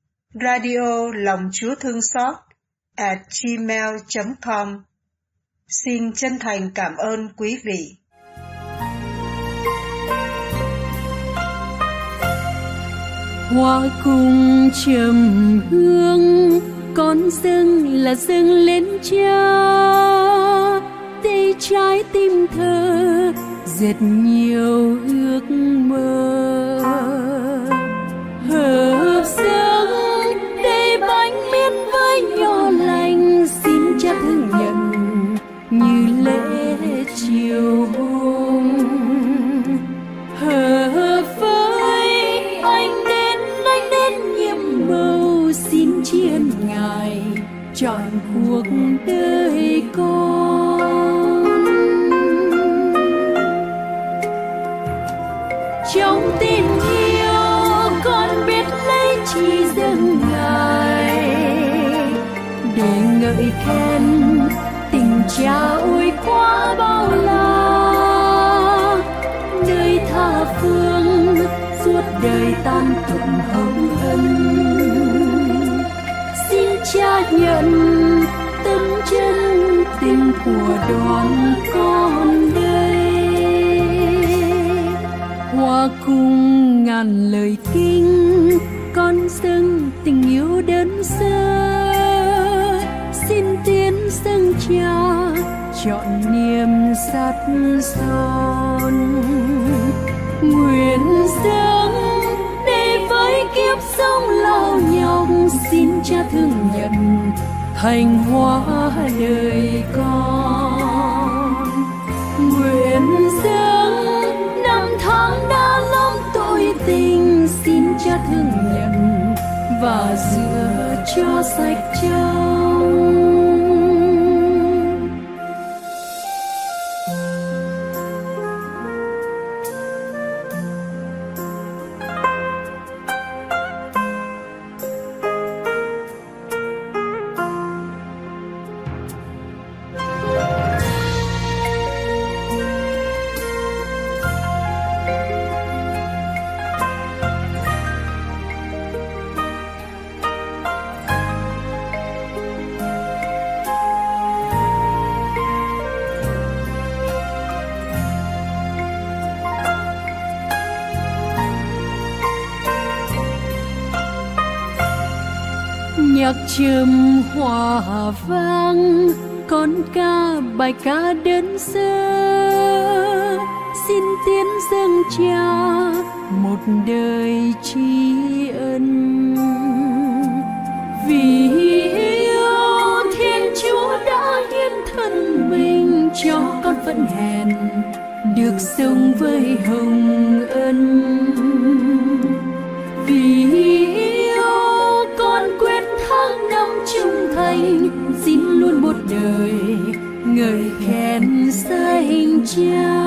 radiolongchúa-thương-xót@gmail.com. Xin chân thành cảm ơn quý vị. Hoa cùng trầm hương, con dâng là dâng lên Cha, để trái tim thơ dệt nhiều ước mơ. Hợp dâng để bánh miên với nho lành, xin Cha thương nhận như lễ chiều hôm. Hợp với anh đến Trong tình yêu con biết lấy chi dâng Ngài, để ngợi khen tình Cha ôi quá bao la. Nơi tha phương suốt đời tan tụng hồng ân, xin Cha nhận tâm chân tình của đoàn con đây. Hòa cùng ngàn lời kinh, con dâng tình yêu đơn sơ. Xin tiến dâng Cha trọn niềm sắt son. Nguyện dâng để với kiếp sống lao nhọc, xin Cha thương nhận thành hóa đời con. Nguyện dâng năm tháng đã lắm tội tình, xin Cha thương nhận và rửa cho sạch trong. Nhạc trầm hòa vang, con ca bài ca đơn sơ. Xin tiến dâng Cha một đời tri ân. Vì yêu Thiên Chúa đã hiến thân mình cho con vẫn hèn được sống với hồng ân. Vì trung thành, xin luôn một đời ngợi khen danh Cha.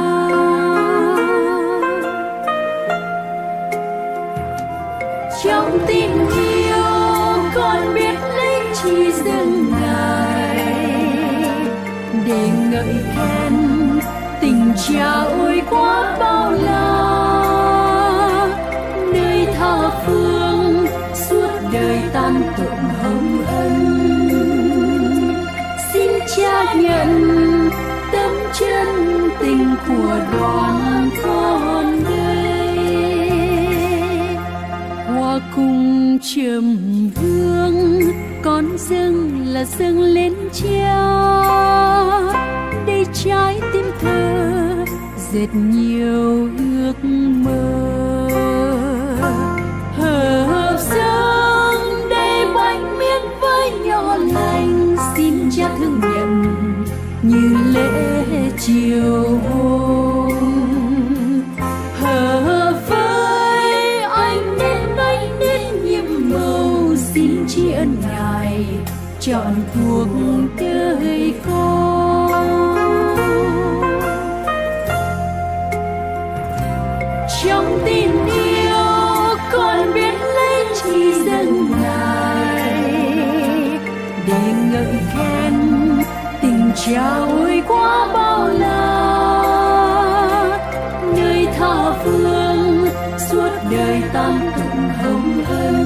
Trong tình yêu con biết lấy chi dâng Ngài, để ngợi khen tình Cha ôi quá bao la. Nơi tha phương suốt đời tan tụng hồng ân, xin Cha nhận tâm chân tình của đoàn con đây. Hòa cùng trầm hương, con dâng là dâng lên Cha, để trái tim thơ dệt nhiều ước mơ. Hợp dâng để bánh miên với nho lành, xin Cha thương nhận như lễ chiều hôm. Hợp với anh đến nhiệm màu, xin tri ân Ngài trọn cuộc đời con. Trong tình yêu con biết lấy chi dâng Ngài, để ngợi khen tình Cha ôi quá bao la. Nơi tha phương suốt đời tan tụng hồng ân,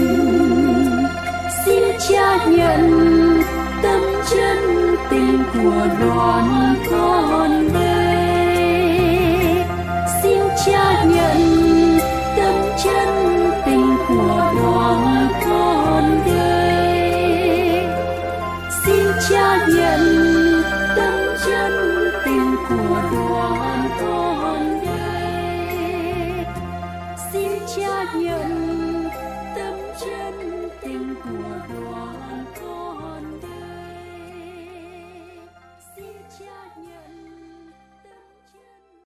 xin Cha nhận tâm chân tình của đoàn con đây. Xin Cha nhận tâm chân tình của đoàn con đây. Xin Cha nhận tâm chân tình của đoàn con đây. Xin Cha nhận tâm chân tình của đoàn